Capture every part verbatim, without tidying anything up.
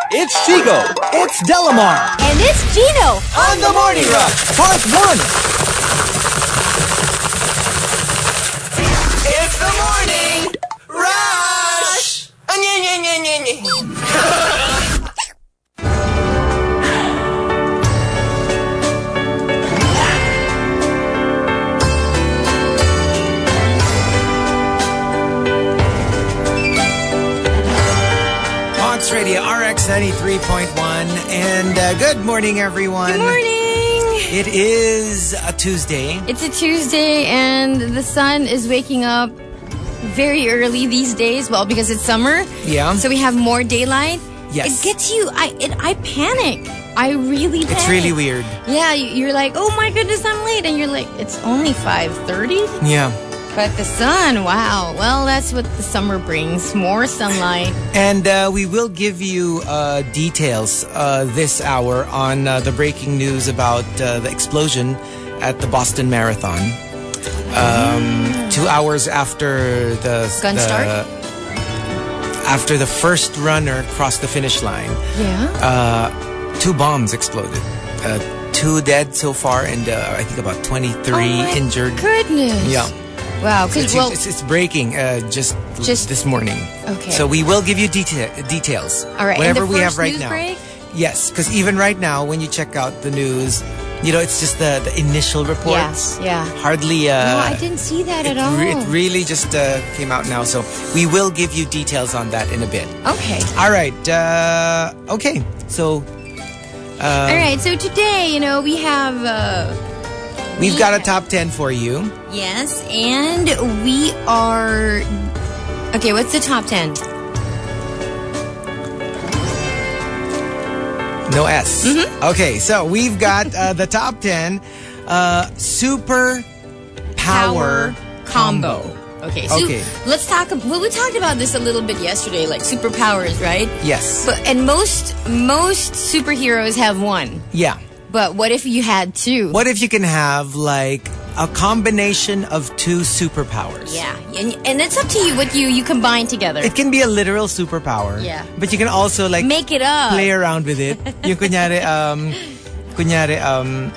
It's Chigo. It's Delamar. And it's Gino. On the Morning Rush, Part one. It's the Morning Rush. Radio R X ninety-three point one, and uh, good morning, everyone. Good morning. It is a Tuesday. It's a Tuesday, and the sun is waking up very early these days. Well, because it's summer. Yeah. So we have more daylight. Yes. It gets you. I it, I panic. I really panic. It's really weird. Yeah, you're like, oh my goodness, I'm late, and you're like, it's only five thirty. Yeah. But the sun, wow. Well, that's what the summer brings. More sunlight. And uh, we will give you uh, details uh, this hour on uh, the breaking news about uh, the explosion at the Boston Marathon. Um, mm. Two hours after the... Gun the, start? After the first runner crossed the finish line. Yeah. Uh, two bombs exploded. Uh, two dead so far, and uh, I think about twenty-three oh my injured. Goodness. Yeah. Wow, because it's, well, it's, it's breaking uh, just, just this morning. Okay. So we will give you deta- details. All right. Whatever and the we first have right news now. Break? Yes, because even right now, when you check out the news, you know, it's just the, the initial reports. Yeah, yeah. Hardly. Uh, no, I didn't see that at it, all. Re- it really just uh, came out now. So we will give you details on that in a bit. Okay. All right. Uh, okay. So. Uh, all right. So today, you know, we have. Uh, We've we got a have, top ten for you. Yes, and we are... Okay, what's the top ten? No S. Mm-hmm. Okay, so we've got uh, the top ten uh, super power, power combo. combo. Okay, so okay. let's talk... Well, we talked about this a little bit yesterday, like superpowers, right? Yes. But, and most most superheroes have one. Yeah. But what if you had two? What if you can have, like, a combination of two superpowers? Yeah. And, and it's up to you what you, you combine together. It can be a literal superpower. Yeah. But you can also, like... Make it up. Play around with it. Yung kunyari, um... Kunyari, um...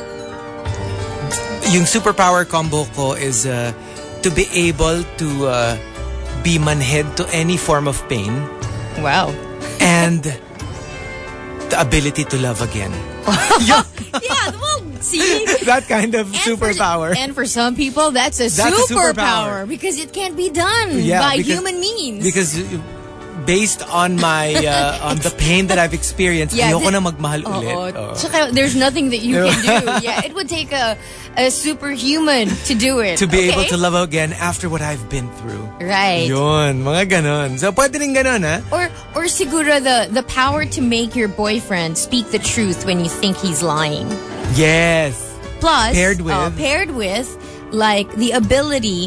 Yung superpower combo ko is uh, to be able to uh, be manhead to any form of pain. Wow. And the ability to love again. yeah, well, see? That kind of and superpower. For, and for some people, that's a, that's superpower, a superpower because it can't be done yeah, by because, human means. Because based on my uh, on the pain that I've experienced, yeah, ayoko the, na magmahal oh, ulit. Oh. Tsaka, there's nothing that you can do. Yeah, it would take a, a superhuman to do it. To be okay? able to love again after what I've been through. Right. Yun, mga ganon. So, pwede rin ganon, ha? Or, or siguro the, the power to make your boyfriend speak the truth when you think he's lying. Yes. Plus, paired with, uh, paired with, like, the ability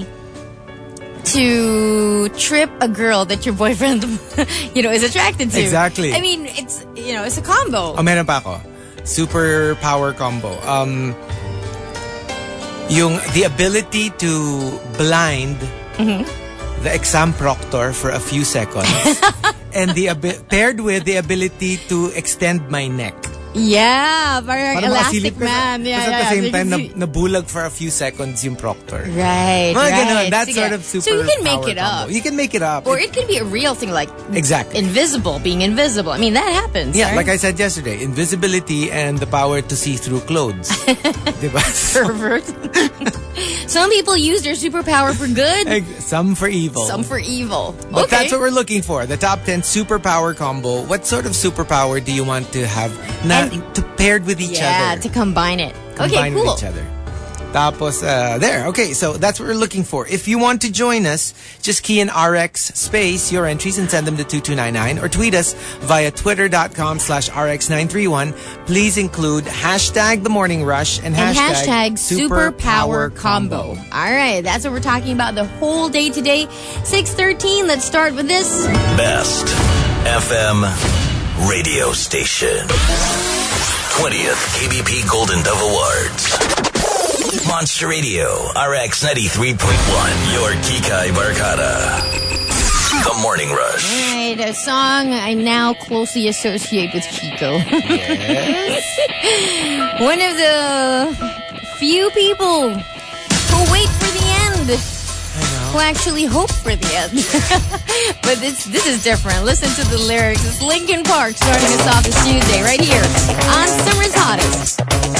to trip a girl that your boyfriend, you know, is attracted to. Exactly. I mean, it's, you know, it's a combo. Oh, meron pa ako. Super power combo. Um, yung the ability to blind mm-hmm. the exam proctor for a few seconds, and the paired with the ability to extend my neck. Yeah, parang Para elastic man. Kasi yeah, at yeah, the same yeah. time, na, nabulag for a few seconds yung proctor. Right, Mga right. Ganun, that so, sort yeah. of super So you can make it combo. up. You can make it up. Or it could be a real thing, like exactly invisible, being invisible. I mean, that happens. Yeah, right? like I said yesterday, invisibility and the power to see through clothes. Diba? Pervert. Some people use their superpower for good. Some for evil. Some for evil. But okay. that's what we're looking for. The top ten superpower combo. What sort of superpower do you want to have na, and, to paired with each yeah, other? to combine it. Combine okay, cool. with each other. Tapos, uh, there. Okay, so that's what we're looking for. If you want to join us, just key in R X space your entries and send them to two two nine nine or tweet us via twitter.com slash RX931. Please include hashtag The Morning Rush and, and hashtag, hashtag Superpower Superpower Combo. Combo. All right, that's what we're talking about the whole day today. six thirteen, let's start with this. Best F M radio station. twentieth K B P Golden Dove Awards. Monster Radio, R X ninety-three point one, your Kikay Barkada. The Morning Rush. All right, right, a song I now closely associate with Chico. Yes. One of the few people who wait for the end. Who actually hope for the end. But this this is different. Listen to the lyrics. It's Linkin Park starting us off this Tuesday right here on Summer's Hottest.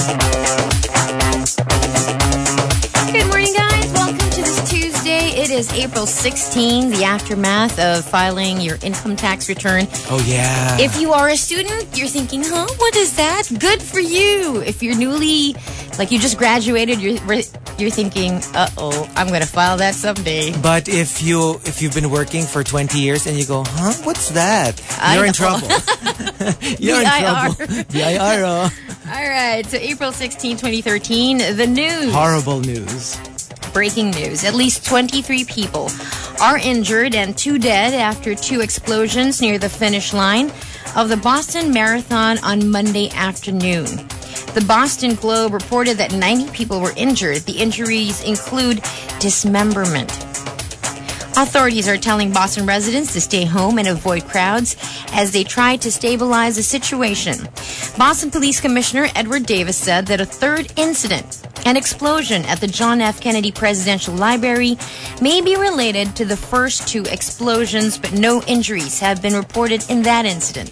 Good morning, guys. Welcome to this Tuesday. It is April sixteenth, the aftermath of filing your income tax return. Oh, yeah. If you are a student, you're thinking, huh, what is that? Good for you. If you're newly, like you just graduated, you're you're thinking, uh-oh, I'm going to file that someday. But if, you, if you've been working for twenty years and you go, huh, what's that? I You're in know. trouble. You're V I R. in trouble. V I R. Oh. All right, so April sixteenth, twenty thirteen, the news. Horrible news. Breaking news. At least twenty-three people are injured and two dead after two explosions near the finish line of the Boston Marathon on Monday afternoon. The Boston Globe reported that ninety people were injured. The injuries include dismemberment. Authorities are telling Boston residents to stay home and avoid crowds as they try to stabilize the situation. Boston Police Commissioner Edward Davis said that a third incident, an explosion at the John F. Kennedy Presidential Library, may be related to the first two explosions, but no injuries have been reported in that incident.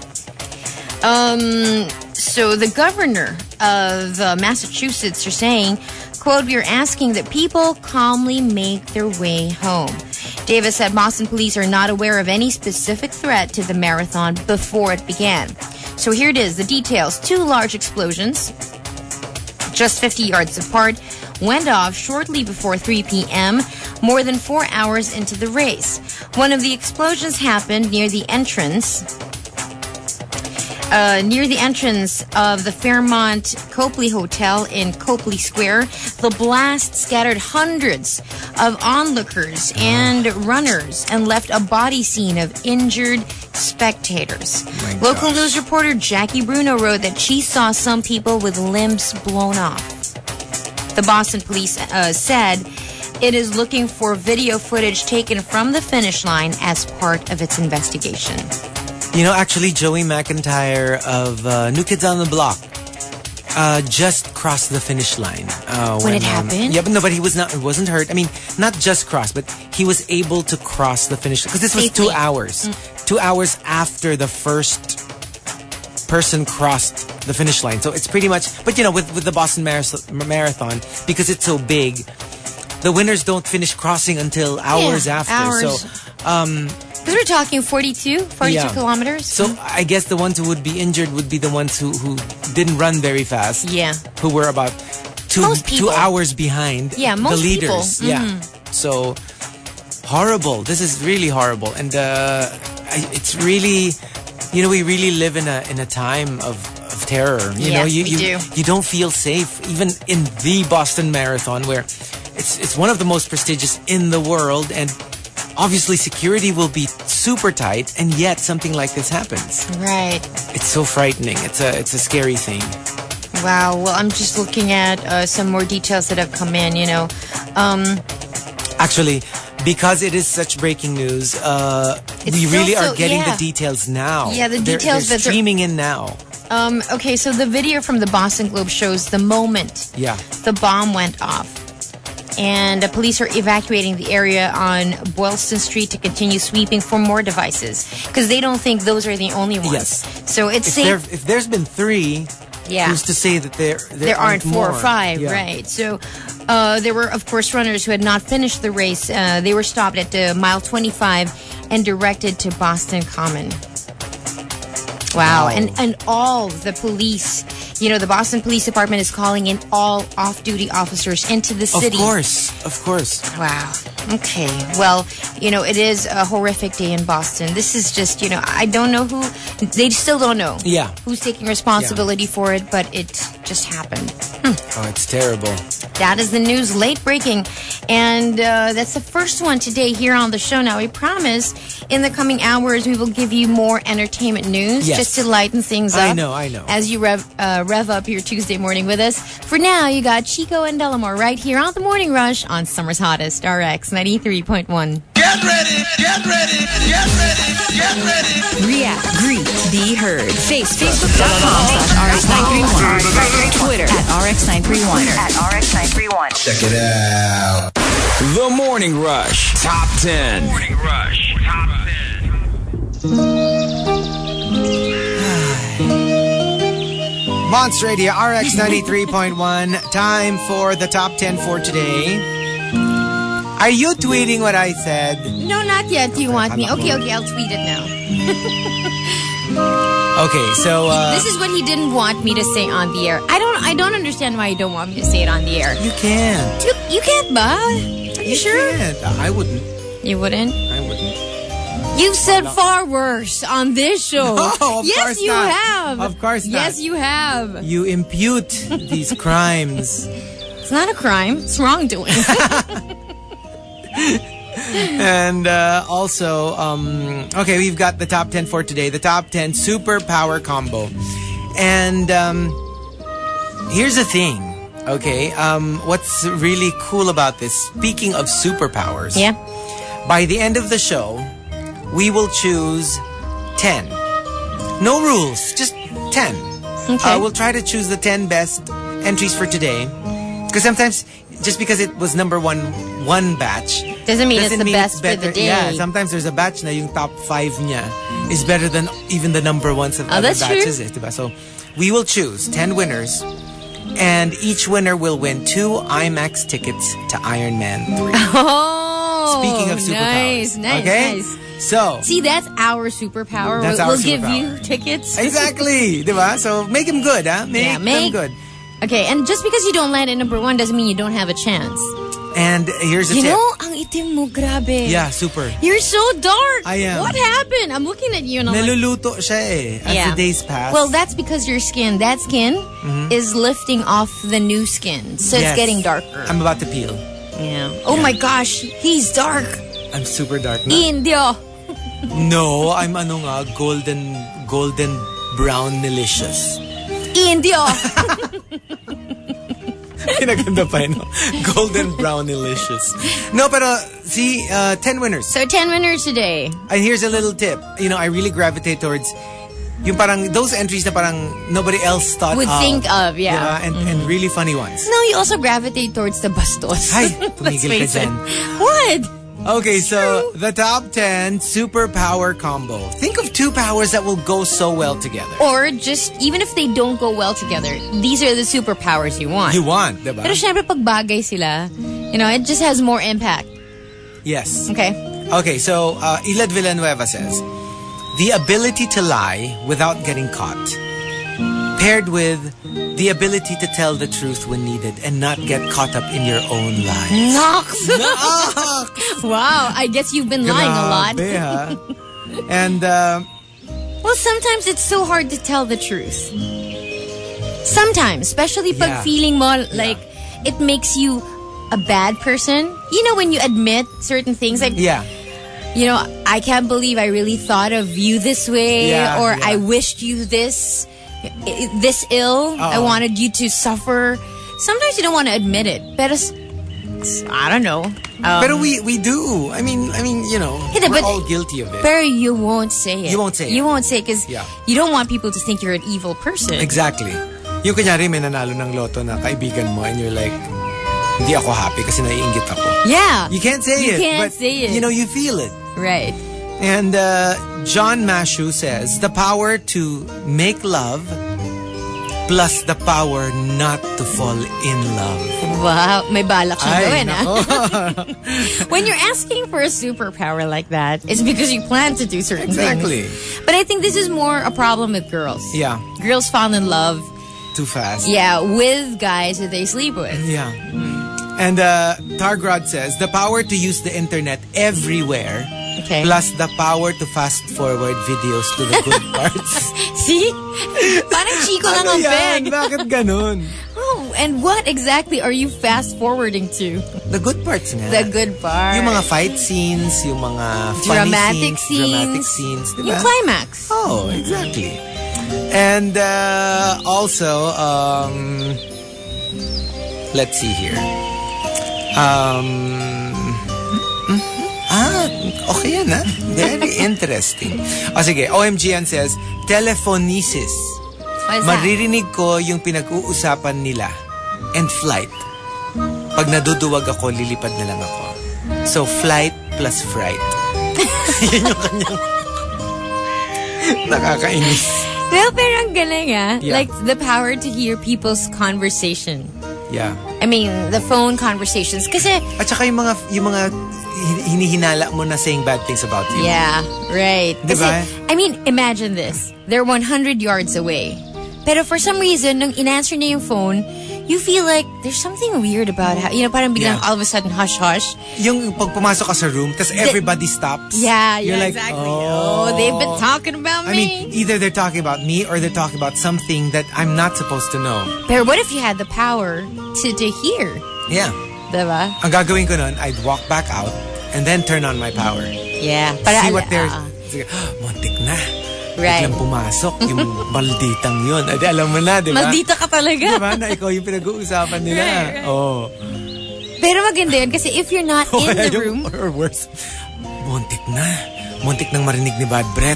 Um, so the governor of uh, Massachusetts are saying, quote, "We are asking that people calmly make their way home." Davis said Boston police are not aware of any specific threat to the marathon before it began. So here it is, the details. Two large explosions, just fifty yards apart, went off shortly before three p.m., more than four hours into the race. One of the explosions happened near the entrance Uh, near the entrance of the Fairmont Copley Hotel in Copley Square. The blast scattered hundreds of onlookers and runners and left a body scene of injured spectators. My Local gosh. news reporter Jackie Bruno wrote that she saw some people with limbs blown off. The Boston police uh, said it is looking for video footage taken from the finish line as part of its investigation. You know, actually, Joey McIntyre of uh, New Kids on the Block uh, just crossed the finish line. Uh, When it happened? Yeah, but no, but he was not, wasn't hurt. I mean, not just crossed, but he was able to cross the finish line. Because this was Safely. two hours. Mm. Two hours after the first person crossed the finish line. So it's pretty much, but you know, with, with the Boston Maras- Marathon, because it's so big, the winners don't finish crossing until hours Yeah, after. hours. So, um... Because we're talking forty-two, forty-two Yeah. kilometers. So I guess the ones who would be injured would be the ones who, who didn't run very fast. Yeah. Who were about two Most two people. hours behind Yeah, the most people. leaders. Yeah. So horrible. This is really horrible. And uh, I, it's really, you know, we really live in a in a time of, of terror. You Yeah, know, you, we you, do. you don't feel safe even in the Boston Marathon, where it's it's one of the most prestigious in the world, and obviously security will be super tight, and yet something like this happens. Right. It's so frightening. It's a it's a scary thing. Wow. Well, I'm just looking at uh, some more details that have come in, you know. Um, Actually, because it is such breaking news, uh, It's we still really are so- getting yeah. the details now. Yeah, the They're- details they're that they're- streaming in now. um, okay, so the video from the Boston Globe shows the moment Yeah. the bomb went off. And uh, police are evacuating the area on Boylston Street to continue sweeping for more devices. Because they don't think those are the only ones. Yes. So it's If, safe. there, if there's been three, Yeah. who's to say that there there, There aren't four more? or five, Yeah. right? So uh, there were, of course, runners who had not finished the race. Uh, they were stopped at uh, mile twenty-five and directed to Boston Common. Wow. Wow. And, and all the police, you know, the Boston Police Department is calling in all off-duty officers into the city. Of course, of course. Wow. Okay. Well, you know, it is a horrific day in Boston. This is just, you know, I don't know who, they still don't know Yeah. who's taking responsibility for it, but it just happened. Oh, it's terrible. That is the news, late breaking. And uh, that's the first one today here on the show. Now, we promise in the coming hours we will give you more entertainment news Yes. just to lighten things up. I know, I know. As you rev, uh, rev up your Tuesday morning with us. For now, you got Chico and Delamore right here on The Morning Rush on Summer's Hottest, R X ninety-three point one. Get Get ready, get ready, get ready, get ready. React, greet, be heard. Face, Facebook.com slash RX nine three one. Twitter at R X nine three one. At R X nine three one. Check it out. The Morning Rush Top ten. Morning Rush Top ten. Monster Radio R X ninety-three point one. Time for the top ten for today. Are you tweeting what I said? No, not yet. Do you want me? Okay, okay, I'll tweet it now. Okay, so uh, This is what he didn't want me to say on the air. I don't I don't understand why you don't want me to say it on the air. you can't. You, you can't, ba? Are you sure? Can't. I wouldn't. You wouldn't? I wouldn't. You've said far worse on this show. No, of yes, course you not. have. Of course not. Yes, you have. You impute these crimes. It's not a crime. It's wrongdoing. And uh, also, um, okay, we've got the top ten for today. The top ten superpower combo. And um, here's the thing, okay? Um, what's really cool about this, speaking of superpowers, Yeah. by the end of the show, we will choose ten. No rules, just ten. Okay. Uh, we'll try to choose the ten best entries for today. Because sometimes, just because it was number one one batch, Doesn't mean it's the best for better. the day. Yeah, sometimes there's a batch na yung top five niya is better than even the number ones of Oh, other that's true. batches. Eh, diba? So we will choose ten winners, and each winner will win two IMAX tickets to Iron Man three. Oh, Speaking of superpowers. nice, nice, okay? nice. So, See, that's our superpower. That's we'll our we'll give superpower. you tickets. exactly, diba? So make him good, huh? Make, Yeah, make- them good. Okay, and just because you don't land at number one doesn't mean you don't have a chance. And here's a You tip. know, ang itim mo, grabe. Yeah, super. You're so dark. I am. What happened? I'm looking at you and I'm like, Naluluto siya eh, as Yeah. the days pass. well, that's because your skin, that skin is lifting off the new skin. So Yes. it's getting darker. I'm about to peel. yeah. Oh my gosh, he's dark. I'm super dark na. Indio. No, I'm ano nga, golden, golden brown delicious. Indio. Pinaganda pa yun, no? Golden brown delicious. No, pero see, uh, ten winners. So ten winners today. And here's a little tip. You know, I really gravitate towards yung parang, those entries na parang nobody else thought Would of. think of, yeah. Diba? And, and really funny ones. No, you also gravitate towards the bastos. Ay, Let's tumigil ka face it. dyan. What? Okay, so the top ten superpower combo. Think of two powers that will go so well together. Or just, even if they don't go well together, these are the superpowers you want. You want, diba? Pero syempre, pag bagay sila, you know, it just has more impact. Yes. Okay? Okay, so uh, Ilad Villanueva says, the ability to lie without getting caught, paired with the ability to tell the truth when needed and not get caught up in your own lies. Knocks. Wow, I guess you've been lying a lot. Grabe, ha? And, uh, Well, sometimes it's so hard to tell the truth. Sometimes, especially pag Yeah. feeling mo like it makes you a bad person. You know, when you admit certain things, like, yeah. you know, I can't believe I really thought of you this way, Yeah, or yeah. I wished you this, i- this ill. I Uh-oh. wanted you to suffer. Sometimes you don't want to admit it, but it's, it's- I don't know. Um, But we we do. I mean, I mean, you know, Hindi, we're but- all guilty of it. But you won't say it. You won't say it. You won't say it because Yeah. you don't want people to think you're an evil person. Exactly. Yung kunyari may nanalo ng loto na kaibigan mo and you're like, hindi ako happy kasi naiinggit ako. Yeah. You can't say You it. can't but, say it. You know, you feel it. Right. And uh, John Mashu says, the power to make love plus the power not to fall in love. Wow. May balak siyang Ay, gawin, nako. ah. When you're asking for a superpower like that, it's because you plan to do certain Exactly. things. But I think this is more a problem with girls. Yeah. Girls fall in love, Too fast. yeah, with guys that they sleep with. Yeah. And uh, Targrod says, the power to use the internet everywhere Okay. plus the power to fast forward videos to the good parts. See? Parang chiko lang Ano ang yan? peg. Bakit ganun? Oh, and what exactly are you fast forwarding to? The good parts nga. The good part. Yung mga fight scenes, yung mga funny dramatic scenes, dramatic scenes. scenes, diba? Yung climax. Oh, exactly. And uh, also, um, let's see here. Um, ah, Okay yan, ha? Very interesting. O sige, O M G N says, telephonesis. What is that? Maririnig ko yung pinag-uusapan nila. And flight. Pag naduduwag ako, lilipad na lang ako. So, flight plus fright. Yan yung kanyang nakakainis. Well, pero ang galing ah. Yeah. Like the power to hear people's conversation. Yeah. I mean, the phone conversations. Kasi, At saka yung mga, yung mga hinihinala mo na saying bad things about you. yeah, right. Diba? Kasi, I mean, imagine this. They're one hundred yards away. Pero for some reason, nung in-answer niya yung phone, you feel like there's something weird about how, you know, parang biglang Yeah. all of a sudden hush-hush. Yung pag pumasok ka sa room, tas everybody stops. Yeah, You're yeah, like, exactly. Oh. Oh, they've been talking about I me. mean, either they're talking about me or they're talking about something that I'm not supposed to know. Pero what if you had the power to, to hear? Yeah. Diba? Ang gagawin ko nun, I'd walk back out and then turn on my power. Yeah. See what they're... uh, Sige, muntik na. Right. Biglang pumasok yung malditang yun. Adi, alam mo na, di ba? Maldita ka talaga. Diba? Na ikaw yung pinag-uusapan nila. Right, right. Oh. Pero maganda yun kasi if you're not in the Yung- room, Or worse, muntik na. Muntik nang marinig ni Bad Breath.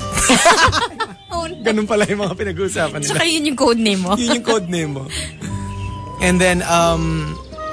oh, no. Ganun pala yung mga pinag-uusapan nila. Tsaka yun yung code name mo. Yun yung code name mo. And then, um,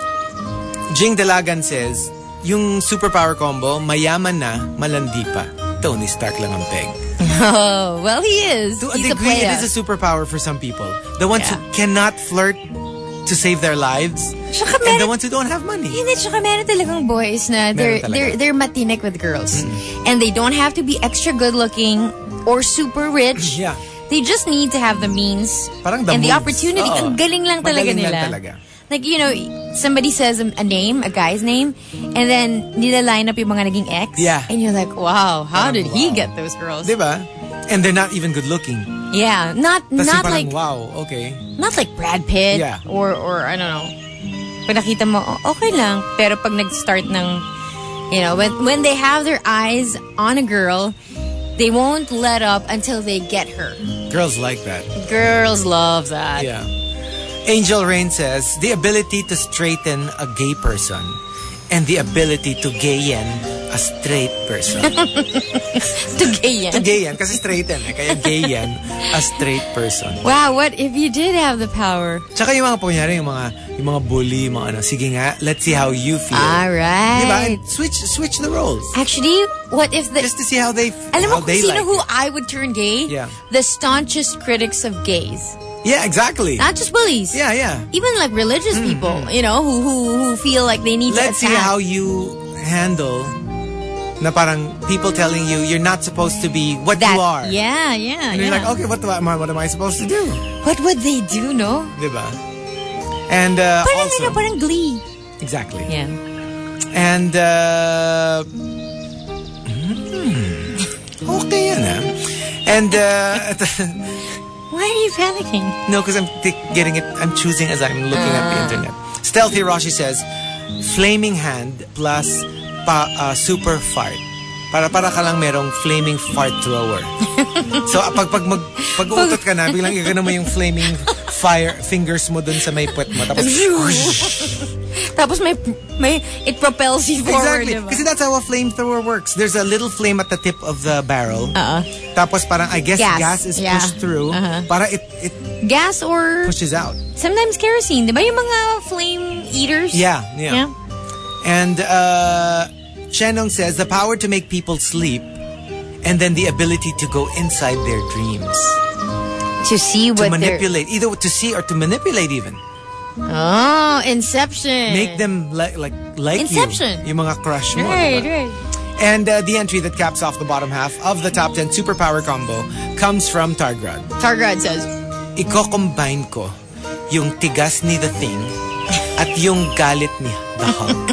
Jing Dalagan says, yung superpower combo, mayaman na, malandi pa. Tony Stark lang ang peg. Oh, well, he is. To a He's a degree, player. it is a superpower for some people. The ones Yeah. who cannot flirt to save their lives, Tsaka and the meron- ones who don't have money. Hindi, tsaka meron talagang boys na they're, Meron talaga. they're, they're matinik with girls. And they don't have to be extra good looking or super rich. Yeah. They just need to have the means Parang the and the moves. opportunity. Oo. Ang galing lang talaga Magaling lang nila. talaga. Like, you know, somebody says a, a name, a guy's name, and then nila line up yung mga naging ex. Yeah. And you're like, wow, how Parang did he wow. get those girls? Diba? And they're not even good looking. Yeah. Not, Tas not yung parang, like, wow, okay. not like Brad Pitt. Yeah. Or, or, I don't know. Pag nakita mo, oh, okay lang. Pero pag nag-start ng, you know, when, when they have their eyes on a girl, they won't let up until they get her. Girls like that. Girls love that. Yeah. Angel Rain says, the ability to straighten a gay person and the ability to gayen a straight person. To gay To yan. gayen, kasi straighten eh. Kaya gayen a straight person. Wow, what if you did have the power? Tsaka yung mga punyari, yung mga, yung mga bully, yung mga ano, sige nga, let's see how you feel. All right. Diba? And switch, switch the roles. Actually, what if the... Just to see how they, Alam mo how kung they sino like who it. I would turn gay? Yeah. The staunchest critics of gays. Yeah, exactly. Not just bullies. Yeah, yeah. Even like religious people, you know, who, who who feel like they need Let's to see attack. how you handle na parang people telling you you're not supposed to be what that, you are. Yeah, yeah, And yeah. you're like, okay, what, do I, what am I supposed to do? What would they do, no? Diba? And uh, Parang, also... you know, parang glee. Exactly. Yeah. And, uh... hmm, okay yan ah. And, uh... Why are you panicking? no, because I'm t- getting it, I'm choosing as I'm looking at the internet. Stealthy Roshi says, flaming hand plus pa, uh, super fart. Para para ka lang merong flaming fart thrower. So pag pag mag pag-uutot ka na, biglang igana mo yung flaming fire fingers mo dun sa may puwet mo. Tapos Tapos may, may, it propels you forward, exactly. diba? Kasi that's how a flamethrower works. There's a little flame at the tip of the barrel. Uh-uh. Tapos parang I guess Gas. gas, is Yeah. pushed through Uh-huh. para it it Gas or pushes out. sometimes kerosene. Diba yung mga flame eaters? Yeah, yeah. Yeah. And uh, Shenong says the power to make people sleep and then the ability to go inside their dreams. To see To what they're... manipulate, either to see or to manipulate even. Oh, Inception. Make them like like like Inception. you. Yung mga crush mo. Right, diba? right. And uh, the entry that caps off the bottom half of the top ten superpower combo comes from Targrad. Targrad says, Iko-combine ko yung tigas ni The Thing at yung galit ni The Hulk.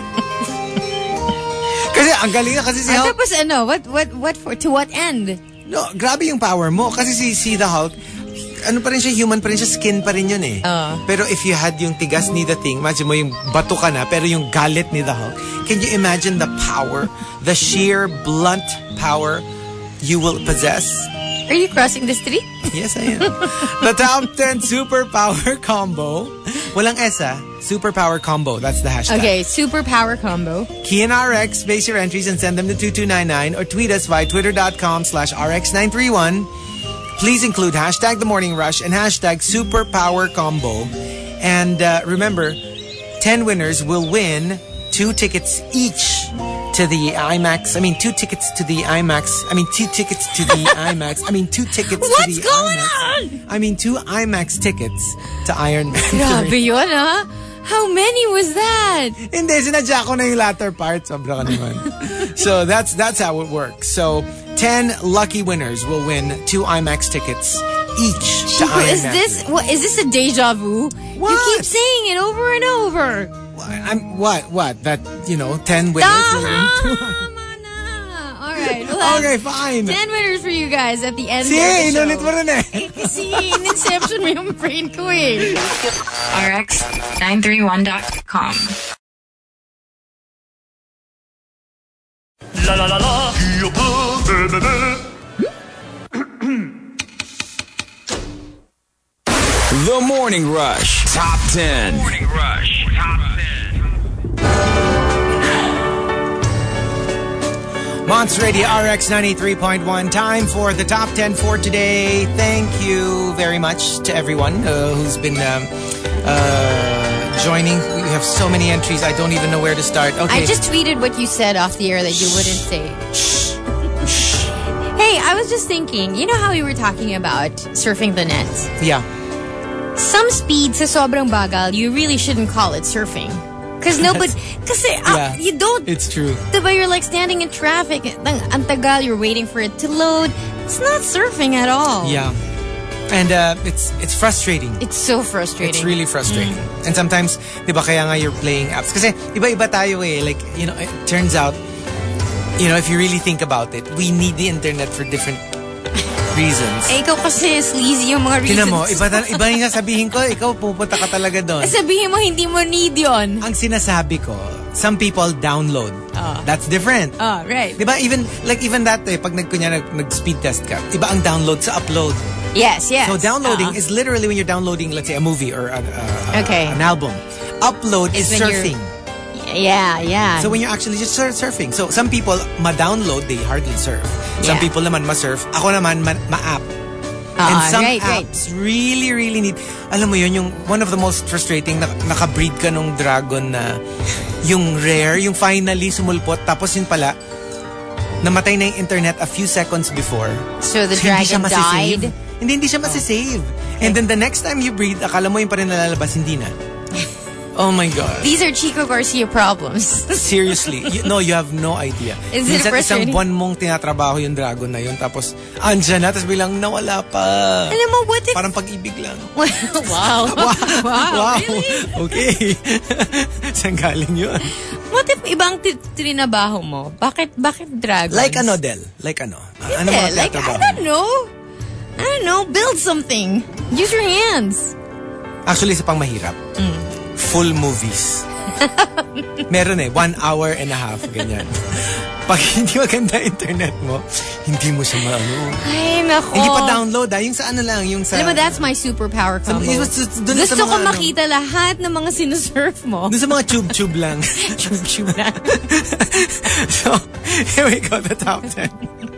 Kasi ang galing na kasi si ah, Hulk. tapos ano, what, what, what for, to what end? No, grabe yung power mo. Kasi si, si The Hulk, ano pa rin siya, human pa rin siya, skin pa rin yun eh. Oo. Pero if you had yung tigas ni The Thing, imagine mo yung bato ka na, pero yung galit ni The Hulk, can you imagine the power, the sheer blunt power you will possess? Are you crossing the street? Yes, I am. The top ten superpower combo, walang S ah, Superpower Combo. That's the hashtag. Okay, Superpower Combo. Key and R X, space your entries and send them to two two nine nine or tweet us via twitter.com slash rx931. Please include hashtag The Morning Rush and hashtag Superpower Combo. And uh, remember, ten winners will win two tickets each to the IMAX. I mean, two tickets to the IMAX. I mean, two tickets to the IMAX. I mean, two tickets What's to the going IMAX. on? I mean, two IMAX tickets to Iron Man Grabe three. yun, ha? How many was that? Hindi, sinadya ko na yung latter part. Sobra ka naman. So that's that's how it works. So ten lucky winners will win two IMAX tickets each to Chico, Iron is Man this three. what, is this a deja vu? What? You keep saying it over and over. I'm what what that you know ten winners will win two. Tama na. All right. We'll have Okay, fine. ten winners for you guys at the end Si, of the show. inulit mo rin eh. Kasi in-inception mo yung brain ko eh. R X nine three one dot com. La la la la. The Morning Rush Top ten. Morning Rush Top ten. Monster Radio R X ninety-three point one. Time for the top ten for today. Thank you very much to everyone uh, who's been um, uh, joining. We have so many entries. I don't even know where to start. Okay. I just tweeted what you said off the air that you wouldn't say. Hey, I was just thinking, you know how we were talking about surfing the net? Yeah. Some speed sa sobrang bagal, you really shouldn't call it surfing. Because nobody, kasi uh, Yeah. you don't, It's true. diba, you're like standing in traffic, ang ang tagal, you're waiting for it to load. It's not surfing at all. Yeah. And uh, it's it's frustrating. It's so frustrating. It's really frustrating. And sometimes, di ba, kaya nga you're playing apps. Kasi, iba-iba tayo eh. Like, you know, it turns out, you know, if you really think about it, we need the internet for different reasons. Eh, ikaw kasi sleazy yung mga reasons. Tingnan mo, iba, iba yung sasabihin ko, ikaw pupunta ka talaga doon. Sabihin mo, hindi mo need yun. Ang sinasabi ko, some people download. Ah. That's different. Oh, right. Di ba? Even, like even that eh, pag nagkunya nag, nag-speed test ka, iba ang download sa upload. Yes, yes. So downloading Uh-uh. is literally when you're downloading, let's say, a movie or a, a, a- Okay. an album. Upload It's is when you're- surfing. Yeah, yeah. So when you're actually just sur- surfing. So some people, ma-download, they hardly surf. Some Yeah. people naman ma-surf. Ako naman, ma- ma-app. Ah, And some right, right. apps really, really need... Alam mo yun, yung one of the most frustrating, na, nakabreed ka nung dragon na yung rare, yung finally sumulpot, tapos yun pala, namatay na yung internet a few seconds before. So the hindi siya dragon masisave. died? Hindi, hindi siya masisave. And then the next time you breathe, akala mo yung pa rin nalalabas, hindi na. Oh my God. These are Chico Garcia problems. Seriously. You, no, you have no idea. Is it Minsan, isang frustrating? buwan mong tinatrabaho yung dragon na yun, tapos andyan na, tapos bilang nawala pa. Alam mo, what if... Parang pag-ibig lang. wow. wow. Really? Okay. Saan galing yun? What if ibang t- trinabaho mo? Bakit, bakit dragons? Like ano, Del? Like ano? Ah, ano Eh, mga like, I tinatrabaho don't mo? know. I don't know. Build something. Use your hands. Actually, sa pang mahirap. Mm. Full movies. Meron eh, one hour and a half, ganyan. Pag hindi maganda internet mo, hindi mo siya maano. Ay, nako. Hindi pa download ah, yung sa ano lang, yung sa... Alam mo, that's my superpower combo. Sa- sa- sa- dun sa Gusto ko mga ano. makita lahat ng mga sinusurf mo. Doon sa mga tube-tube lang. Tube-tube lang. So, here we go, the top ten.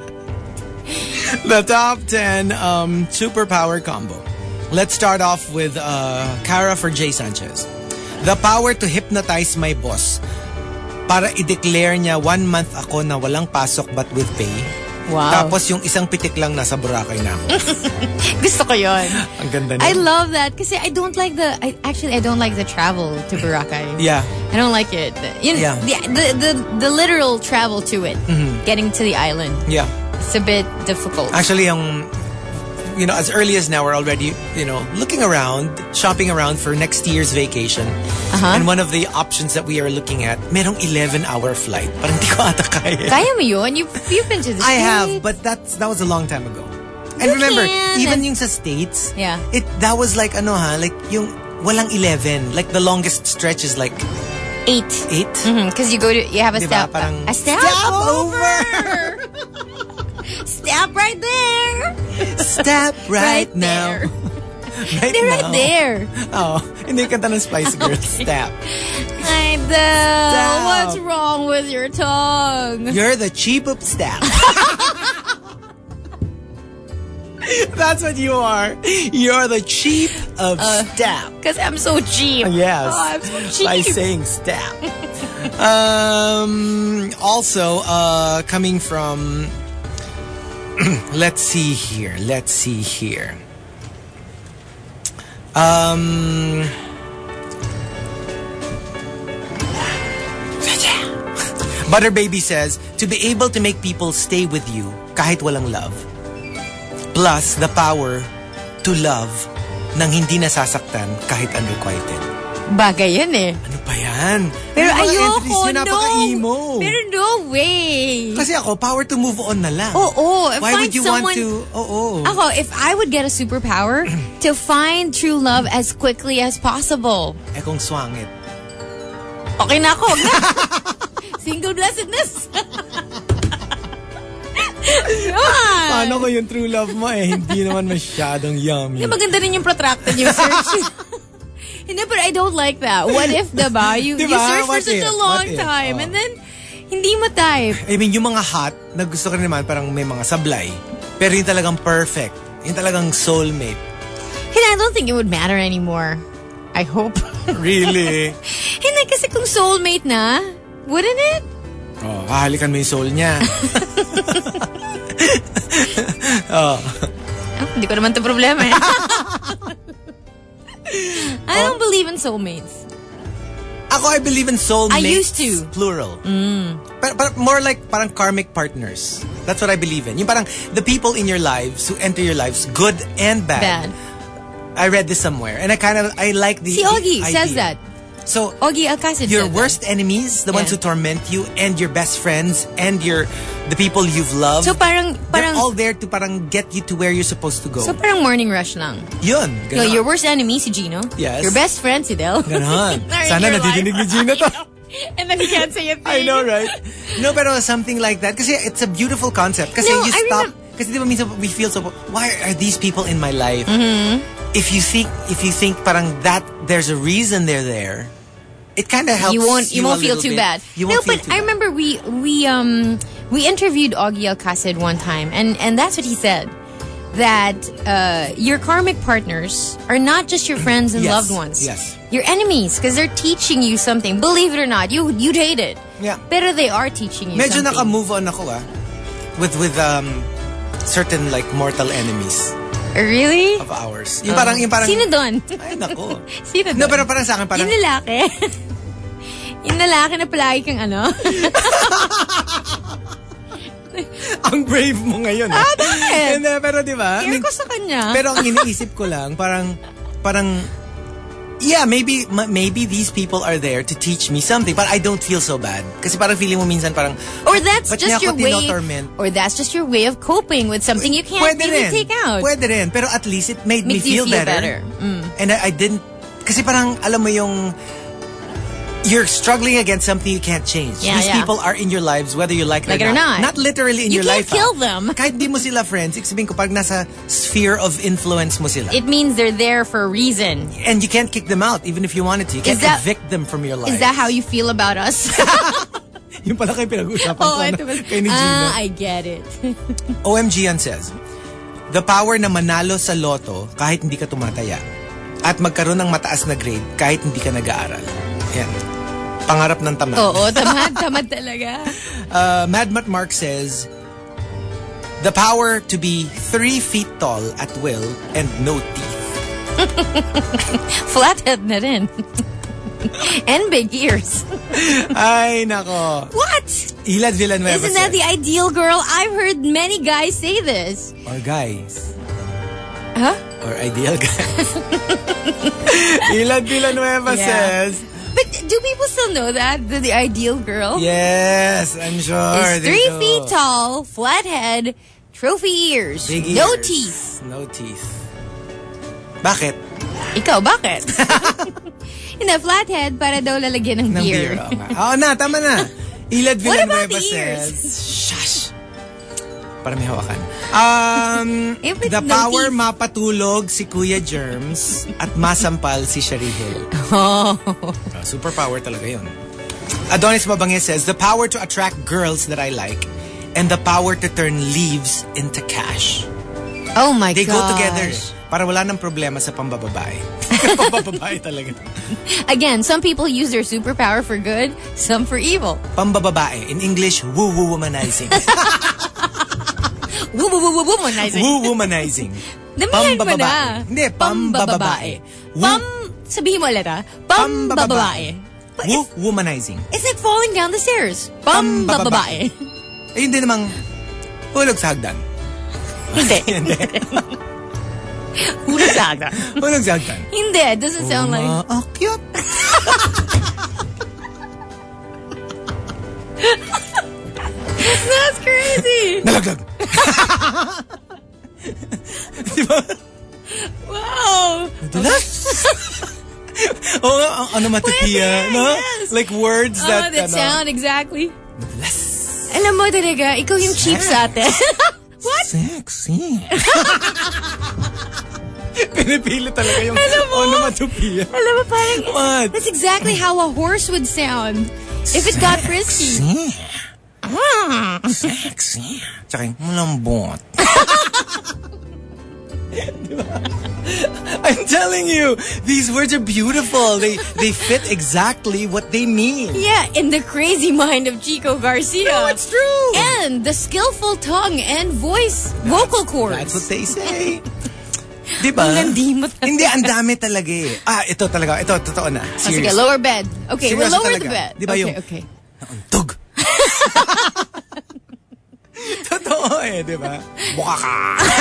The top ten um, superpower combo. Let's start off with uh, Cara for Jay Sanchez. The power to hypnotize my boss para i-declare niya one month ako na walang pasok but with pay. Wow. Tapos yung isang pitik lang nasa Boracay na ako. Gusto ko yun. Ang ganda niya. I love that kasi I don't like the I, actually I don't like the travel to Boracay. Yeah. I don't like it. You know, Yeah. the, the the the literal travel to it, getting to the island. Yeah. It's a bit difficult. Actually, yung, you know, as early as now, we're already, you know, looking around, shopping around for next year's vacation. Uh-huh. And one of the options that we are looking at, merong eleven-hour flight. Parang di ko ata kaya. Kaya mo yun? You've, you've been to the I States. have, but that's that was a long time ago. And You remember, can. even yung sa States, Yeah. it that was like, ano ha, like yung walang eleven. Like the longest stretch is like Eight. eight. Because you go to, you have a Diba? step. Parang, a step, step over. Step right there. Step right, Right now. there. Right They're now. right there. Oh, hindi kanta ng Spice Girls. Stop. Idol, what's wrong with your tongue? You're the cheap of step. That's what you are. You're the cheap of Uh, step. Because I'm so cheap. Yes. Oh, I'm so cheap. By saying step. um, also, uh, coming from... let's see here. Let's see here. Um... Butter Baby says, to be able to make people stay with you kahit walang love. Plus, the power to love nang hindi nasasaktan kahit unrequited. Bagay yan eh. Ano pa yan? Pero Yung mga ayoko, entries yun, no. napaka-emo. Pero no way. Kasi ako, power to move on na lang. Oo. Why find would you someone, want to... Oo. Ako, if I would get a superpower, to find true love as quickly as possible. Eh kung swangit. Okay na ako. Single blessedness. Paano ko yung true love mo eh? Hindi naman masyadong yummy. Hindi, maganda rin yung protracted yung search. Hindi, but I don't like that. What if, diba? You, Diba? you search for What such if? a long What if? time Oh. and then hindi mo type. I mean, yung mga hot, na gusto ko rin naman parang may mga sablay. Pero yung talagang perfect. Yung talagang soulmate. And I don't think it would matter anymore. I hope. Really? Hindi, kasi kung soulmate na, wouldn't it? Oh, hahalikan mo yung soul niya. Oh. Oh, hindi ko naman ito problema eh. I don't believe in soulmates. Ako, I believe in soulmates. I used to. Plural. Mm. But, but more like parang karmic partners. That's what I believe in. Yung parang the people in your lives who enter your lives, good and bad. Bad. I read this somewhere. And I kind of, I like the Si Ogie the says idea. that. So, Ogie Alcacid your said worst that. enemies, the ones Yeah. who torment you, and your best friends, and your the people you've loved, So parang, they're parang, all there to parang get you to where you're supposed to go. so parang morning rush lang. Yun. No, Ganon. your worst enemy, si Gino. Yes. Your best friend, si Del. Ganon. Are in Sana your nadidinig ni life. Gino to. And then he can't say a thing. I know, right? No, pero something like that. Kasi it's a beautiful concept. Kasi No, you I stop. remember- Kasi di ba minsan we feel so, why are these people in my life? Mm-hmm. If you think, if you think parang that, there's a reason they're there, it kind of helps You won't. You, you won't a feel little too bit. bad. You won't no, feel but too I bad. remember we we um we interviewed Ogie Alcacid one time, and and that's what he said, that uh, your karmic partners are not just your friends and Yes, loved ones. yes. Your enemies, because they're teaching you something. Believe it or not, you you'd hate it. Yeah. Pero they are teaching you Medyo something. naka-move on ako ah. With, with um, certain like mortal enemies Really? of ours. Yung parang, yung parang, Sino doon? ay nako. Sino doon? No, pero parang sa akin, parang, Yung lalaki. Yung lalaki na palagi kang ano. ang brave mo ngayon. Ah, bakit? Hindi, pero di ba? Care ko sa kanya. Pero ang iniisip ko lang, parang, parang, yeah, maybe ma- maybe these people are there to teach me something, but I don't feel so bad. Kasi parang feeling mo minsan parang, Or that's ba't niya just ako your way. tinotorment? Or that's just your way of coping with something you can't Pwede really rin. take out. Pwede rin. Pero at least it made Makes me feel, you feel better. better. Mm. And I, I didn't, kasi parang, alam mo yung, you're struggling against something you can't change. Yeah, These yeah. people are in your lives whether you like, Like it it or not. Not literally in You your can't life. kill ha. them. Kahit di mo sila friends, sabihin ko, pag nasa sphere of influence mo sila. It means they're there for a reason. And you can't kick them out even if you wanted to. You can't Is that- evict them from your life. Is that how you feel about us? Yung pala kayo pinag-usapan oh, ko ito na, ba? kay ni Gino. Ah, I get it. O M G yan says, the power na manalo sa loto kahit hindi ka tumataya at magkaroon ng mataas na grade kahit hindi ka nag-aaral. Yan. Pangarap ng tamad. Oo, tamad, tamad talaga. Uh, Mad Mat Mark says, the power to be three feet tall at will and no teeth. Flathead na rin. And big ears. Ay, nako. What? Hilad Villanueva Isn't that says, the ideal girl? I've heard many guys say this. or guys. Huh? Or ideal guys. Hilad Villanueva Yeah. says, But do people still know that? The, the ideal girl? yes, I'm sure. Is they three do. feet tall, flat head, trophy ears, Big no ears. teeth. No teeth. Bakit? Ikaw, bakit? Hindi, flat head para daw lalagyan ng, Ng beer. beer. Okay. Oo na, tama na. Hilad What about Villanueva the ears? says, shush. Para may hawakan. Um, Eh, with the no power teeth. mapatulog si Kuya Germs at masampal si Sharihel. Oh. Uh, superpower talaga yun. Adonis Mabangis says, the power to attract girls that I like and the power to turn leaves into cash. Oh my They gosh. go together. Para wala nang problema sa pambababae. Pambababae talaga. Again, some people use their superpower for good, some for evil. Pambababae. In English, woo-woo-womanizing. Woo woo woo woo womanizing. Woo-womanizing. Damihan mo na. Pambababae. Hindi, pambababae. Pam, sabihin mo ulit ah. Pambababae. But it's, Woo-womanizing. it's like falling down the stairs. Pambababae. Eh, hindi namang hulog sa hagdan. Hindi. Hindi. Hulog sa hagdan. Hulog sa hagdan. Hindi. It doesn't sound like... Oh, cute. That's crazy. Nalaglag. Diba? Wow. Oo nga, ang onomatopoeia, Pwede, no? yes. Like words Oh, that, that ano, sound exactly. Alam mo talaga, ikaw yung cheap sa atin. What? Sexy. Pinipili talaga yung Alam mo? onomatopoeia. Alam mo, parang, What? that's exactly how a horse would sound if it got frisky. Sexy. Sexy. Tsaka yung malambot. Diba? I'm telling you, these words are beautiful. They they fit exactly what they mean. Yeah, in the crazy mind of Chico Garcia. No, it's true. And the skillful tongue and voice, vocal cords. That's what they say. Diba? Ang landi mo talaga. Hindi, ang dami talaga eh. Ah, ito talaga. Ito, totoo na. Oh, sige, Serious. lower bed. Okay, we'll Seryoso lower talaga. the bed. Diba okay, yung- okay. Nauntog. Totoo eh, di ba? Buka ka.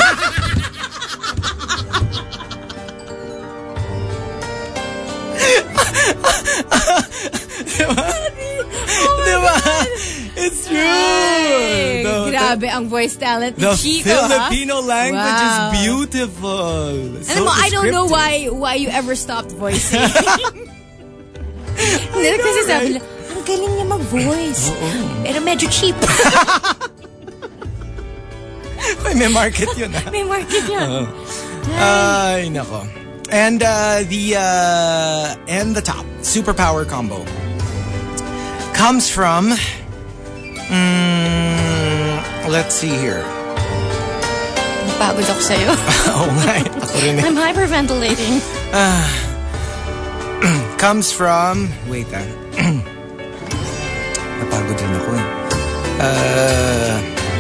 Diba? Diba? It's true. Ay, The- grabe ang voice talent ni The Chico, Filipino ha? language Wow. is beautiful. So Alam mo, I don't know descriptive. why why you ever stopped voicing. Hindi, kasi sabi lang, ang galing niya mag-voice. Pero medyo cheap. Ay, may market yun ah. May market yan. Ay, nako. And uh, the uh, and the top superpower combo comes from. Mm, let's see here. Napagod ako sa'yo. Oo nga, eh. Ako rin eh. I'm hyperventilating. Comes from. Wait ah. Napagod rin ako eh. Uh,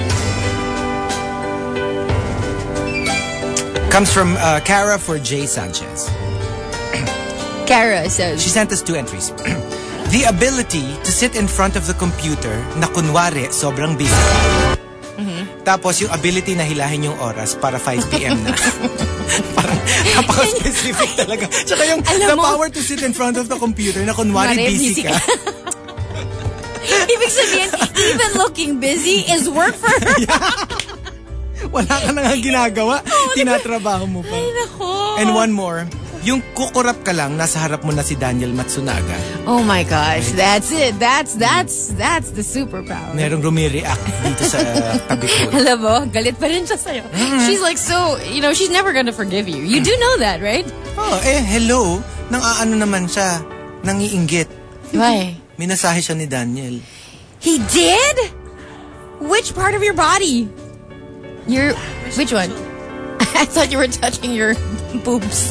comes from uh, Cara for Jay Sanchez. Kara says, She sent us two entries. The ability to sit in front of the computer na kunwari sobrang busy. Mm-hmm. Tapos yung ability na hilahin yung oras para five p.m. na. Parang napaka-specific talaga. Tsaka yung Alam the mo- power to sit in front of the computer na kunwari Kunwari, busy busy ka. ka. Ibig sabihin, even looking busy is work for her. Wala ka na nga ginagawa. Tinatrabaho mo pa. Ay, nako. And one more. Yung kukurap ka lang, nasa harap mo na si Daniel Matsunaga. Oh my gosh, that's it. That's, that's, that's the superpower. Merong rumireact dito sa tabi ko. Alam mo, galit pa rin siya sa'yo. She's like, so, you know, she's never gonna forgive you. You do know that, right? Oh, eh, hello. Nang aano naman siya. Nangiinggit. Why? Minasahe siya ni Daniel. He did? Which part of your body? Your, which one? I thought you were touching your boobs.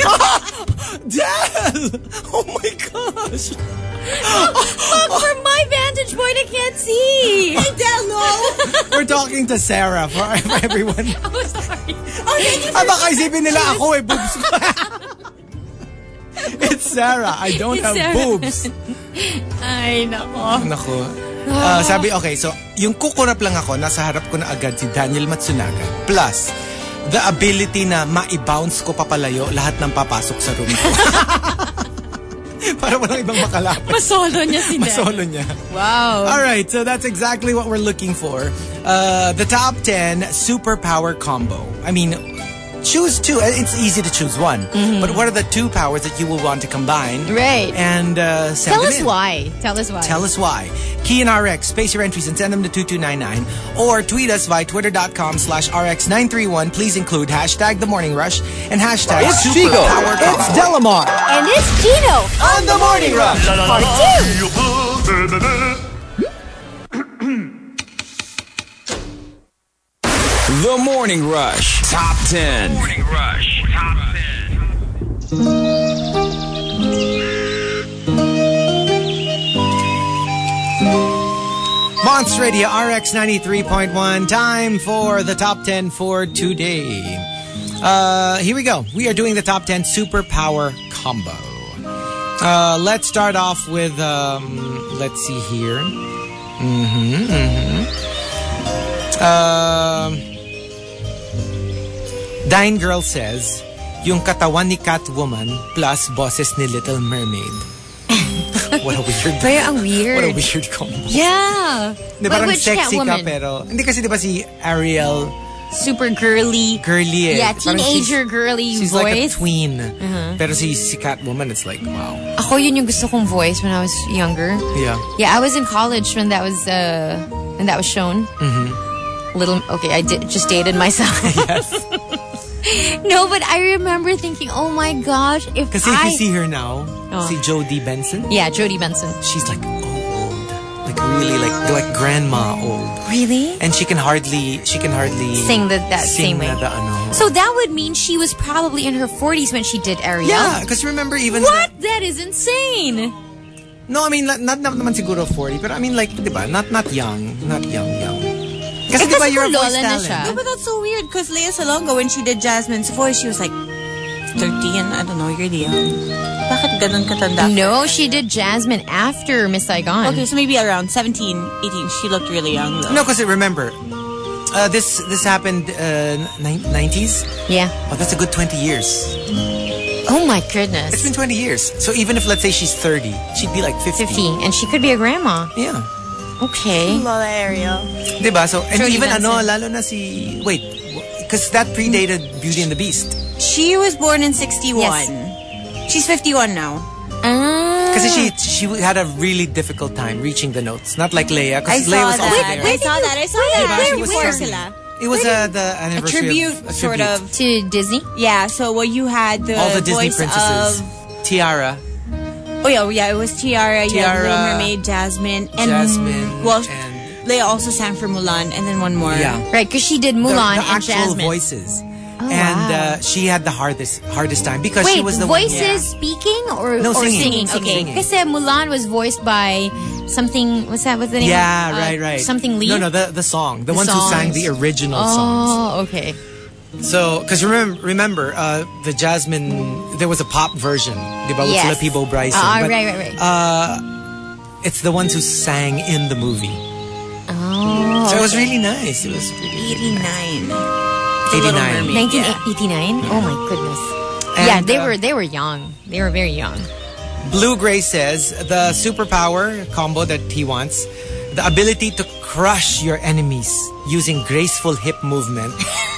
Dad! Oh my gosh! Look, from my vantage point, I can't see. Hey, Del, no. We're talking to Sarah for, for everyone. Oh, sorry. Oh, thank you Ah, for... baka isipin nila ako eh, boobs ko. It's Sarah. I don't It's have Sarah. boobs. Ay, nako. Nako. Ah, sabi, okay, so, yung kukurap lang ako, nasa harap ko na agad si Daniel Matsunaga. Plus, the ability na ma-bounce ko papalayo lahat ng papasok sa room ko. Para walang ibang makalapit. Masolo niya si Del. Masolo niya. Wow. All right, so that's exactly what we're looking for. Uh, the top ten superpower combo. I mean, choose two. It's easy to choose one. Mm-hmm. But what are the two powers that you will want to combine? Right. And uh, send Tell them us in. why. Tell us why. Tell us why. Key in R X, space your entries and send them to two two nine nine. Or tweet us via twitter.com slash RX nine three one. Please include hashtag The Morning Rush and hashtag It's Super Chico. Power Combo. It's Delamar. And it's Gino. On The Morning Rush. Part two. The Morning Rush Top ten. Morning Rush Top ten. Monster Radio R X ninety-three point one. Time for the top ten for today. Uh, here we go. We are doing the top ten superpower combo. Uh, let's start off with, um, let's see here. Mm-hmm, mm-hmm. Um... Dine Girl says, yung katawan ni Catwoman plus boses ni Little Mermaid. What a weird... Very ang weird. What a weird combo. Yeah. Di, But parang which sexy Catwoman? ka pero... Hindi kasi di ba si Ariel... Super girly. Girly eh. Yeah, Parang teenager she's, girly she's voice. like a tween. Uh-huh. Pero si, si Catwoman, it's like, wow. Ako yun yung gusto kong voice when I was younger. Yeah. Yeah, I was in college when that was uh when that was shown. Mm-hmm. Little okay, I did, just dated myself. Yes. No, but I remember thinking, oh my gosh, if Kasi if I... you see her now, Oh. si Jodie Benson, Yeah, Jodie Benson. she's like old. Like really like like grandma old. Really? And she can hardly she can hardly Sing the- that sing same way. na the ano. So that would mean she was probably in her forties when she did Ariel. Yeah, because remember even What? That is insane. no, I mean not not naman siguro forty, but I mean like, di ba? Not not young, not young young. Kasi Eh, di ba kasi you're a kung voice lola na talent. siya. No, but that's so weird because Lea Salonga, when she did Jasmine's voice, she was like thirteen. I don't know, you're young. Bakit ganun katanda? No, she did Jasmine after Miss Saigon. Okay, so maybe around seventeen, eighteen. She looked really young though. No, because remember, uh, this this happened uh, nineties. Yeah. Oh, that's a good twenty years. Oh my It's goodness. been twenty years. So even if let's say she's thirty, she'd be like fifty. fifty. And she could be a grandma. Yeah. Okay. Lola Ariel. Diba? So, and Jodie even Benson. ano, lalo na si, wait, because that predated Beauty and the Beast. She was born in sixty-one. She's fifty-one now. Ah. Kasi she she had a really difficult time reaching the notes. Not like Leia, I because saw Leia was also that. there. I saw that. I saw wait, that. Diba? She Where was before thirty. sila. It was uh, the A anniversary tribute, of, a sort tribute. of. To Disney? Yeah, so what you had the All the Disney voice princesses. of... Tiara, Oh yeah, yeah, it was Tiara, you had Tiara, Little Mermaid, Jasmine, and Jasmine, well, and Leia also sang for Mulan, and then one more. yeah. Right, because she did The, Mulan the and actual Jasmine. voices. Oh, and wow. uh, she had the hardest hardest time because Wait, she was the voices one. speaking or, No, or singing. singing? Singing, Okay, singing. because Mulan was voiced by something. What's that? What's the name? Yeah, Uh, right, right. Something Lee. No, no, the the song, the, The ones who sang songs. the original songs. Oh, okay. So, because remember, remember, uh, the Jasmine, there was a pop version, diba, with Yes. Filipibo Bryson. Ah, but, right, right, right. Uh, it's the ones who sang in the movie. Oh, So it was really nice. It was really, really nice. eighty-nine. The Little eighty-nine. Mermaid, nineteen yeah. eighty-nine. Oh my goodness. And, yeah, they uh, were they were young. They were very young. Blue Gray says the superpower combo that he wants, the ability to crush your enemies using graceful hip movement.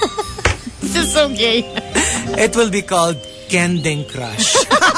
This is so gay. It will be called Kending Crush.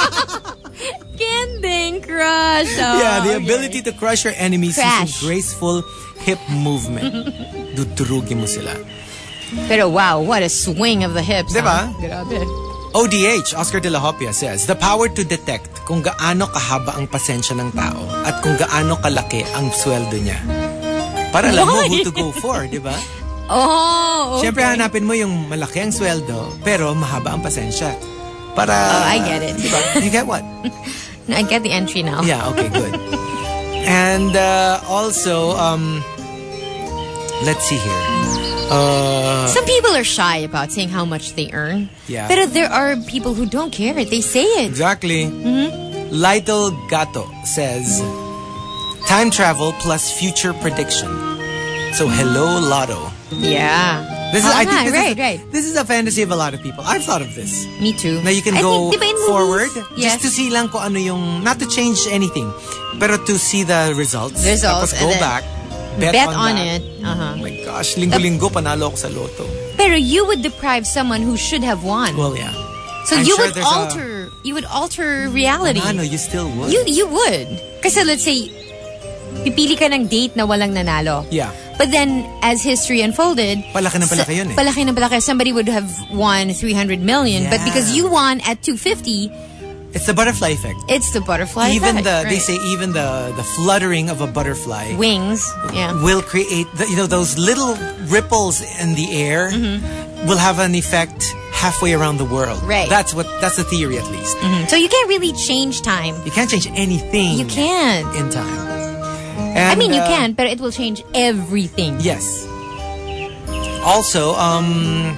Kending crush. Oh, Yeah, the okay. ability to crush your enemies Crash. using graceful hip movement. Dudurugin mo sila. Pero wow, what a swing of the hips. Diba? Huh? Grabe. O D H, Oscar de la Hopia says, the power to detect kung gaano kahaba ang pasensya ng tao at kung gaano kalaki ang sweldo niya. Para alam mo who to go for, di ba? Oh, okay. Siyempre hanapin mo yung malaki ang sweldo pero mahaba ang pasensya. Para... Oh, I get it. Diba? You get what? I get the entry now. Yeah, okay, good. And uh, also, um, let's see here. Uh, Some people are shy about saying how much they earn. Yeah. But there are people who don't care. They say it. Exactly. Mm-hmm. Lytle Gato says, time travel plus future prediction. So, hello, Lotto. Yeah. This is, Ah, I think this, right, is, right. this is a fantasy of a lot of people. I've thought of this. Me too. Now you can I go think, diba in movies? forward Yes. just to see lang kung ano yung, not to change anything, pero to see the results. Results, Tapos go and then back, bet, Bet on, on that. it. Uh-huh. Oh my gosh, linggo-linggo panalo ako sa loto. Pero you would deprive someone who should have won. Well, yeah. So I'm you sure would there's alter, you would alter reality. A, ano, you still would. You you would. Kasi let's say, pipili ka ng date na walang nanalo. Yeah. But then, as history unfolded, palaki na palaki yun eh. Palaki na palaki. Somebody would have won three hundred million, yeah. but because you won at two fifty, it's the butterfly effect. It's the butterfly even effect. the right. They say even the the fluttering of a butterfly wings, yeah, will create the, you know those little ripples in the air mm-hmm. will have an effect halfway around the world. Right. That's what that's the theory at least. Mm-hmm. So you can't really change time. You can't change anything. You can't in time. And, I mean, you uh, can, but it will change everything. Yes. Also, um,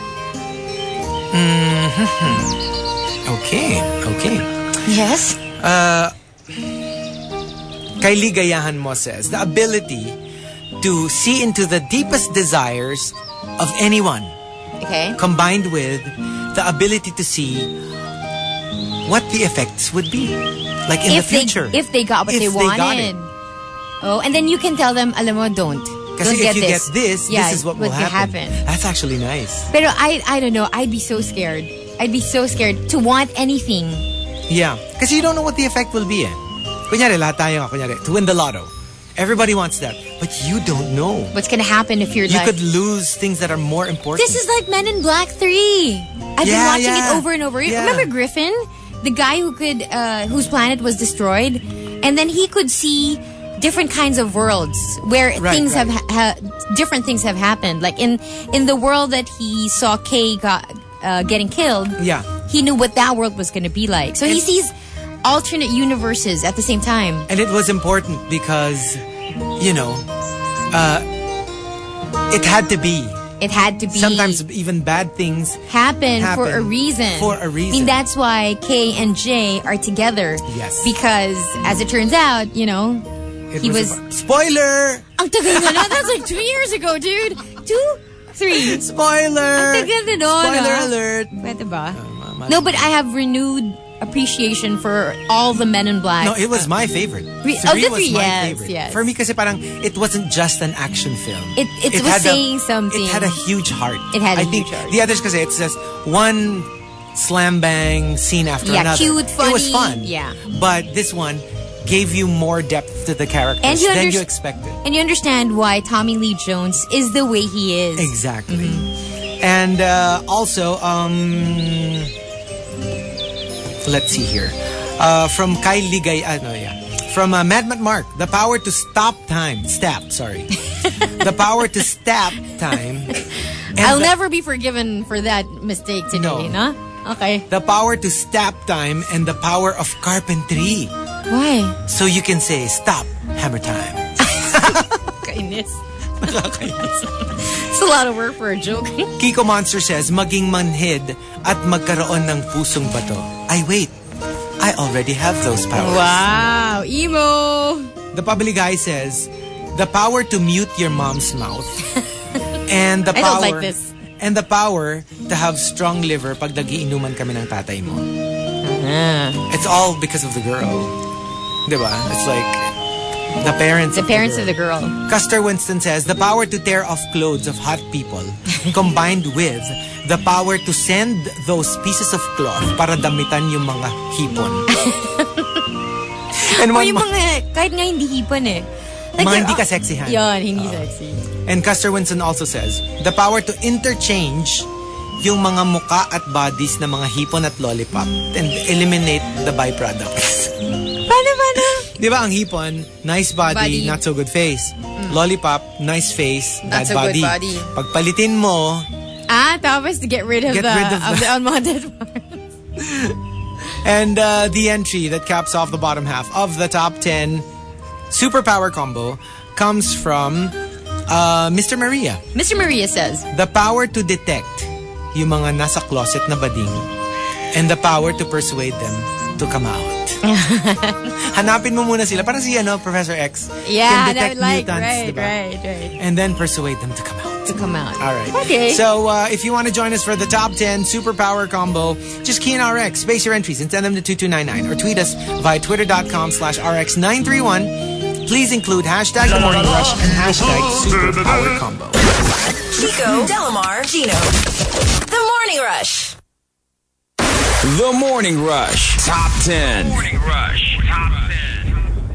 mm-hmm. okay, okay. Yes. Uh, Kay Ligayahan Mo says, the ability to see into the deepest desires of anyone. Okay. Combined with the ability to see what the effects would be. Like in if the future. They, if they got what if they wanted. Got it. Oh, and then you can tell them, alam mo, don't. Because if get you this. get this, yeah, this is what will happen. happen. That's actually nice. Pero I, I don't know. I'd be so scared. I'd be so scared to want anything. Yeah. Because you don't know what the effect will be. Eh. Kunyari, lahat tayo, kunyari, to win the lotto. Everybody wants that. But you don't know. What's going to happen if you're you like... You could lose things that are more important. This is like Men in Black three. I've yeah, been watching yeah. it over and over. Yeah. Remember Griffin? The guy who could, uh, whose planet was destroyed. And then he could see different kinds of worlds where right, things right. have, ha- different things have happened. Like in, in the world that he saw Kay got, uh, getting killed. Yeah. He knew what that world was going to be like. So and he sees alternate universes at the same time. And it was important because, you know, uh, it had to be. It had to be. Sometimes even bad things happen, happen for a reason. For a reason. I mean, that's why Kay and Jay are together. Yes. Because, as it turns out, you know, it he was... was... A, spoiler! Ang tagal na na. That's like two years ago, dude. Two? Three. Spoiler! Ang tagal na doon. Spoiler ah. alert! Pwede ba? Uh, no, but I have renewed appreciation for all the Men in Black. No, it was my favorite. Re- three oh, the was three, my yes, favorite. yes. For me, kasi parang it wasn't just an action film. It, it, it was saying a, something. It had a huge heart. It had a I huge think heart. The others, kasi it's just one slam bang scene after yeah, another. Cute, funny. It was fun. Yeah. But this one gave you more depth to the characters and you than underst- you expected. And you understand why Tommy Lee Jones is the way he is. Exactly. Mm-hmm. And uh, also, um, let's see here. Uh, from Kay Ligay, uh, no, yeah. From uh, Mad Matt Mark, the power to stop time. Stop, sorry. The power to stop time. I'll the, never be forgiven for that mistake today, no? no? Okay. The power to stop time and the power of carpentry. Why? So you can say, stop, hammer time. Kainis. It's a lot of work for a joke. Kiko Monster says, maging manhid at magkaroon ng pusong bato. Ay, wait. I already have those powers. Wow. Emo. The Pabili Guy says, the power to mute your mom's mouth. And the I power... don't like this. And the power to have strong liver pag nagiinuman kami ng tatay mo. Uh-huh. It's all because of the girl. Diba? It's like the parents The of parents the of the girl. Custer Winston says, the power to tear off clothes of hot people combined with the power to send those pieces of cloth para damitan yung mga hipon. And o one yung mo- mga, kahit nga hindi hipon eh. Like mga they're- hindi ka-sexihan. Yun, hindi Uh, sexy. And Custer Winston also says, the power to interchange yung mga muka at bodies ng mga hipon at lollipop and eliminate the byproducts. Paano, paano? Di ba ang hipon, nice body, Body. not so good face. Mm. Lollipop, nice face, Not bad so good body. body. Pagpalitin mo, Ah, tapos to get rid of Get the, rid of of the- the unwanted parts. and uh, the entry that caps off the bottom half of the top ten superpower combo comes from uh, Mister Maria. Mister Maria says, The power to detect yung mga nasa closet na bading and the power to persuade them to come out. Hanapin mo muna sila. Parang si ano, Professor X. yeah, can detect that, like, mutants, right, diba? right, right. And then persuade them to come out. To come out. All right. Okay. So uh, if you want to join us for the top ten superpower combo, just key in R X, space your entries, and send them to two two nine nine. Or tweet us via twitter.com slash RX nine three one. Please include hashtag The Morning Rush and hashtag Superpower Combo. Chico, Delamar, Gino. The Morning Rush. The Morning Rush Top ten. Morning Rush Top ten.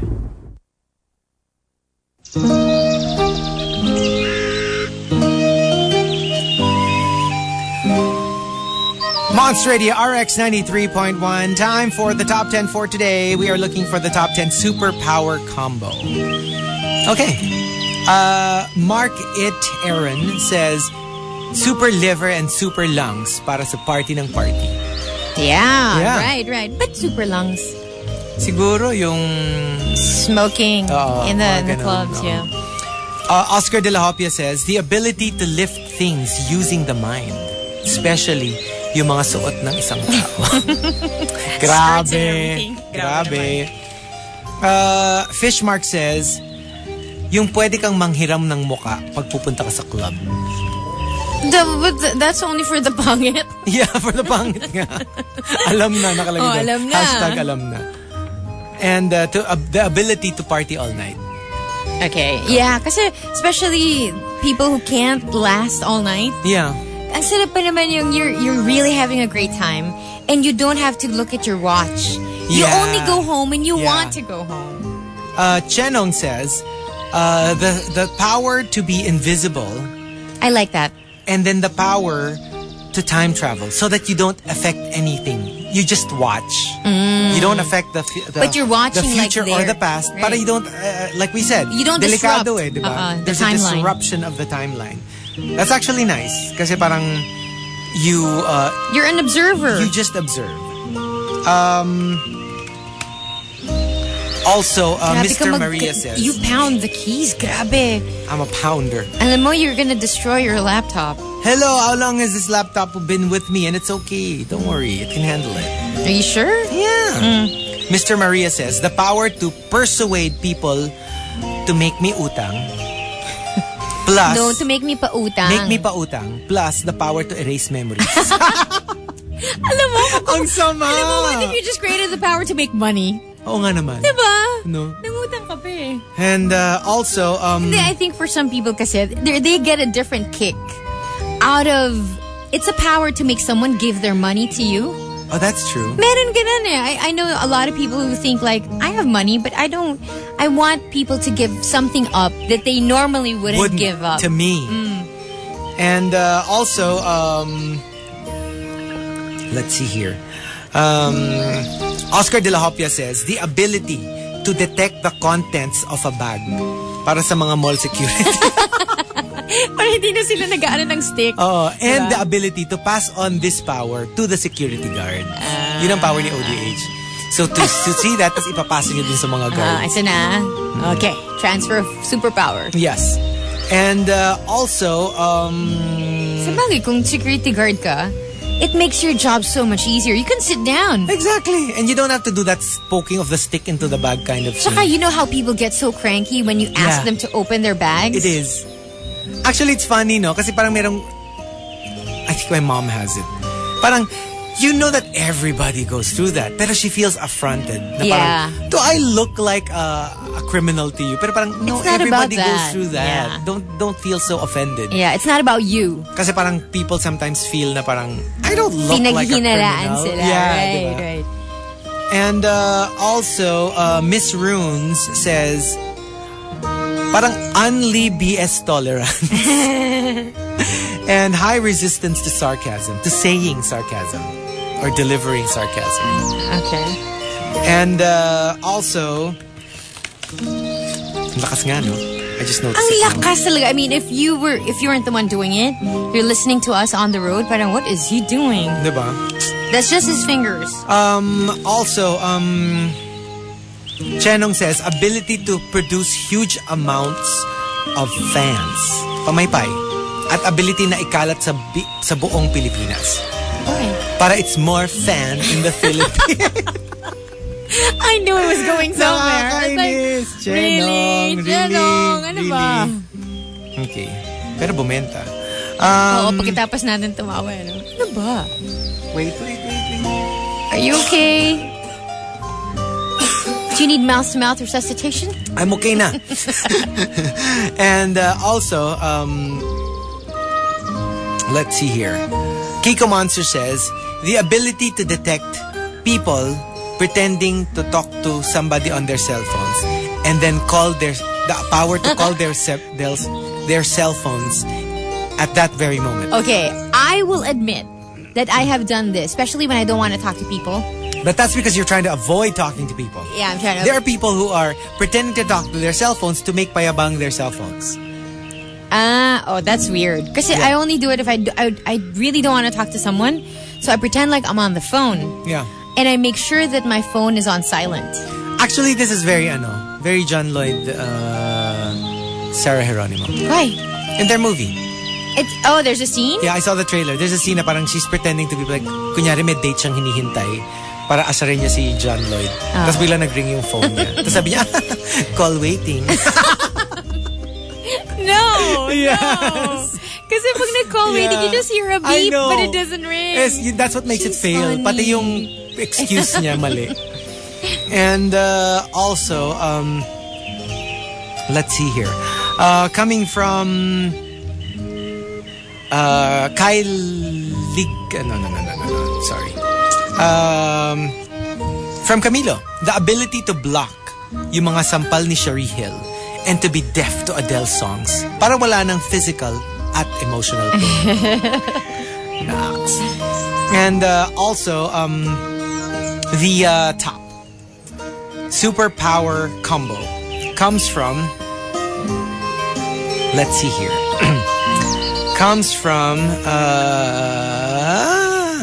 Monster Radio R X ninety-three point one. Time for the top ten for today. We are looking for the top ten superpower combo. Okay. Uh, Mark It Aaron says, super liver and super lungs para sa party ng party. Yeah, Yeah. right, right. But super lungs. Siguro yung... Smoking Oo, in the, mga in the ganun, clubs, oo. yeah. Uh, Oscar De La Hopia says, the ability to lift things using the mind. Especially yung mga suot ng isang tao. Skirts and Grabe. everything. Grabe. Uh, Fishmark says, yung pwede kang manghiram ng muka pag pupunta ka sa club. The, but the, that's only for the pangit. Yeah, for the pangit nga. Alam na, nakalagay Oh, doon. alam na. Hashtag alam na. And uh, to, uh, the ability to party all night. Okay. Yeah, kasi especially people who can't last all night. Yeah. Ang sarap pa naman yung you're, you're really having a great time and you don't have to look at your watch. You Yeah. only go home and you Yeah. want to go home. Uh, Chenong says, uh, the, the power to be invisible I like that. and then the power to time travel so that you don't affect anything. You just watch. You don't affect the, fu- the But you're watching the future like or there, the past. right? Para you don't, uh, like we said, You don't delikado disrupt, eh, di ba? uh-uh, the There's a timeline. disruption of the timeline. That's actually nice. Kasi parang you uh, You're an observer. you just observe. Um. Also, uh, Grabe ka Mister mag- Maria says, You pound the keys. Grabe. I'm a pounder. Alam mo, you're gonna destroy your laptop. Hello, how long has this laptop been with me? And it's okay. Don't worry. It can handle it. Are you sure? Yeah. Mister Maria says, the power to persuade people to make me utang. Plus, No, to make me pautang. make me pautang. Plus, the power to erase memories. Alam mo, Ang sama! alam mo, what if you just created the power to make money? Oo nga naman. Diba? No. Nangutang ka pa eh. And uh, also, um, Hindi, I think for some people kasi, they they get a different kick out of, it's a power to make someone give their money to you. oh, that's true. Meron ganun eh. I, I know a lot of people who think like, I have money, but I don't, I want people to give something up that they normally wouldn't, Wouldn't give up. to me. And uh, also, um, let's see here. Um, Oscar De La Hopia says, the ability to detect the contents of a bag para sa mga mall security. Para hindi na sila nag-ano ng stick. Oo, and Diba? the ability to pass on this power to the security guard. Yun ang power ni O D H. So to, to see that, tapos ipapasa nyo dun sa mga Ah, guards. isa na. Okay. Transfer of superpower. Yes. And uh, also, um, Sa bagay, kung security guard ka, it makes your job so much easier. You can sit down. exactly. And you don't have to do that poking of the stick into the bag kind of Saka, thing. you know how people get so cranky when you ask Yeah. them to open their bags? It is. Actually, it's funny, no? Kasi parang merong, I think my mom has it. Parang, you know that everybody goes through that. Pero she feels affronted. Na Yeah. Parang, do I look like a, a criminal to you? Pero parang, no, It's not everybody about goes that. through that. Yeah. Don't don't feel so offended. Yeah, it's not about you. Kasi parang people sometimes feel na parang, I don't look like a Pinaghihinalaan criminal. sila. Yeah, right, diba? right. And uh, also, uh, Miss Runes says, parang unli B S tolerance and high resistance to sarcasm, to saying sarcasm or delivering sarcasm. Okay. And uh, also, lakas nga, no? I just noticed Ang it now. lakas talaga. I mean, if you were, if you weren't the one doing it, you're listening to us on the road, parang, what is he doing? Diba? That's just his fingers. Um, also, um, Chenong says, ability to produce huge amounts of fans. Pamaypay. At ability na ikalat sa, bi- sa buong Pilipinas. Okay. Para it's more fan in the Philippines. I knew it was going somewhere. I was like, Nakakainis. Chenong, really? really, Chenong, ano ba? really. Okay. Pero bumenta. Oo, Um, pagkatapos natin tumawa. Ano, ano ba? wait, wait, wait, wait. Are you okay? Do you need mouth-to-mouth resuscitation? I'm okay na. And uh, also, um, let's see here. Kiko Monster says, the ability to detect people pretending to talk to somebody on their cell phones and then call their, the power to call their, se- their, their cell phones at that very moment. Okay, I will admit that I have done this, especially when I don't want to talk to people. But that's because you're trying to avoid talking to people. Yeah, I'm trying to... There are people who are pretending to talk to their cell phones to make payabang their cell phones. Ah, oh, that's weird. Because Yeah. I only do it if I, do- I, I really don't want to talk to someone. So I pretend like I'm on the phone. Yeah. And I make sure that my phone is on silent. Actually, this is very, ano, very John Lloyd, uh, Sarah Geronimo. Why? In their movie. It's oh, there's a scene? Yeah, I saw the trailer. There's a scene na parang she's pretending to be like, kunyari may date siyang hinihintay para asarin niya si John Lloyd. Oh. Tapos bigla nag-ring yung phone niya. Tapos sabi niya, call waiting. No, Yes. no. Kasi pag nag-call waiting, you just hear a I beep, know. but it doesn't ring. Yes, y- that's what makes She's it fail. funny. Pati yung excuse niya mali. And uh, also, um, let's see here. Uh, coming from uh, Kyle Lig... No, no, no, no, no, no. Sorry. Um, from Camilo, the ability to block yung mga sampal ni Cherie Hill and to be deaf to Adele songs para wala ng physical at emotional pain. Knocks. And uh, also, um, the uh, top superpower combo comes from, let's see here, comes from, uh,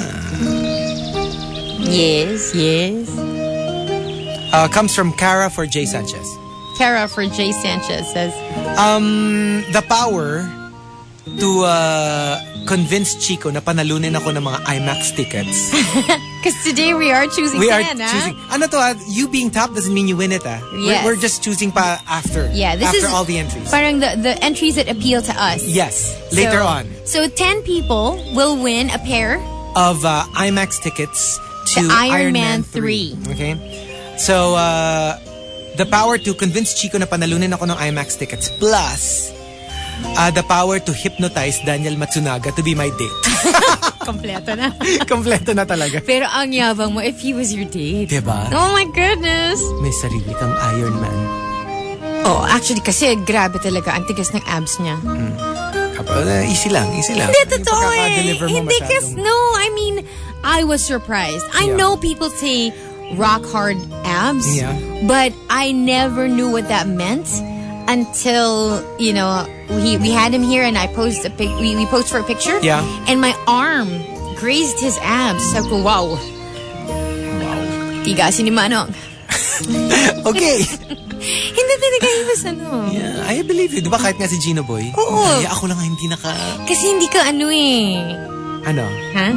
Yes, yes. uh, comes from Cara for Jay Sanchez. Kara for Jay Sanchez says, Um, the power to uh, convince Chico na panalunin ako ng mga IMAX tickets. because today we are choosing We are ten, ah? choosing. Ano to, ah, you being top doesn't mean you win it, ah. Yes. We're, we're just choosing pa after. Yeah, this after is all the entries. Parang the, the entries that appeal to us. Yes, later So- on. So ten people will win a pair. Of uh, IMAX tickets to To Iron Iron, Man Man three. Okay? So, uh, the power to convince Chico na panalunin ako ng IMAX tickets plus uh, the power to hypnotize Daniel Matsunaga to be my date. Kompleto na. Kompleto na talaga. Pero ang yabang mo if he was your date. Diba? Oh my goodness. May sarili kang Iron Man. Oh, actually kasi grabe talaga. Ang tigas ng abs niya. Uh, easy lang, easy lang. Hindi, Yung totoo eh. pagkaka-deliver mo Hindi masyadong- kasi, no, I mean, I was surprised. I Yeah. know people say rock hard abs, Yeah. but I never knew what that meant until, you know, we, we had him here and I posed a pic, we, we posed for a picture. Yeah. And my arm grazed his abs. Sabi ko, wow. Wow. Tigasin ni Manong. Okay. Hindi talaga he was ano. Yeah, I believe you. Di ba kahit nga si Gino Boy? Oo. Ay, ako lang nga hindi naka... Kasi hindi ka ano eh. Ano? Ha?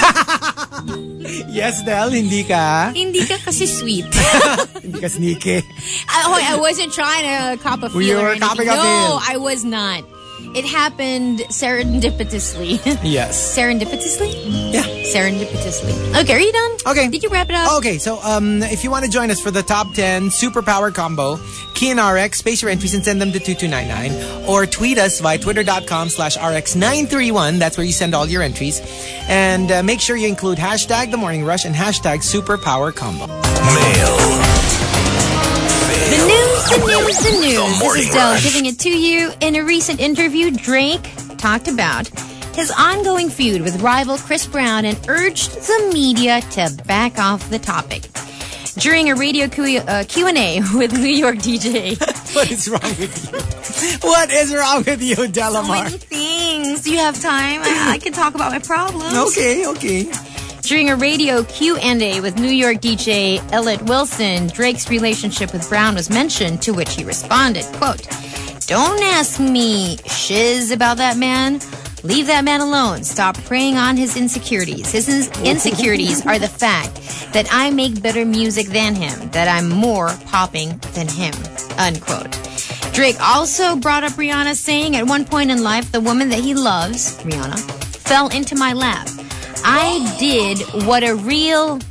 Yes, Del, hindi ka. Hindi ka kasi sweet. Hindi ka sneaky. I, oh, I wasn't trying to cop a feel You or were anything. copping a No, feel. I was not. It happened serendipitously. Yes. Serendipitously? Yeah. Serendipitously. Okay, are you done? Okay. Did you wrap it up? Okay, so um, if you want to join us for the top ten superpower combo, key in R X, space your entries and send them to two two nine nine, or tweet us via twitter.com slash RX nine three one. That's where you send all your entries. And uh, make sure you include hashtag The Morning Rush and hashtag superpower combo. Mail. The news, the news, the news. This Morning is Del Rush. giving it to you. In a recent interview, Drake talked about his ongoing feud with rival Chris Brown and urged the media to back off the topic. During a radio Q, uh, Q and A with New York D J. What is wrong with you? What is wrong with you, So Delamar? many things. Do you have time? I, I can talk about my problems. Okay, okay. During a radio Q and A with New York D J Elliot Wilson, Drake's relationship with Brown was mentioned, to which he responded, quote, "Don't ask me shiz about that man. Leave that man alone. Stop preying on his insecurities. His ins- insecurities are the fact that I make better music than him, that I'm more popping than him," unquote. Drake also brought up Rihanna, saying at one point in life, the woman that he loves, Rihanna, fell into my lap. I did what a real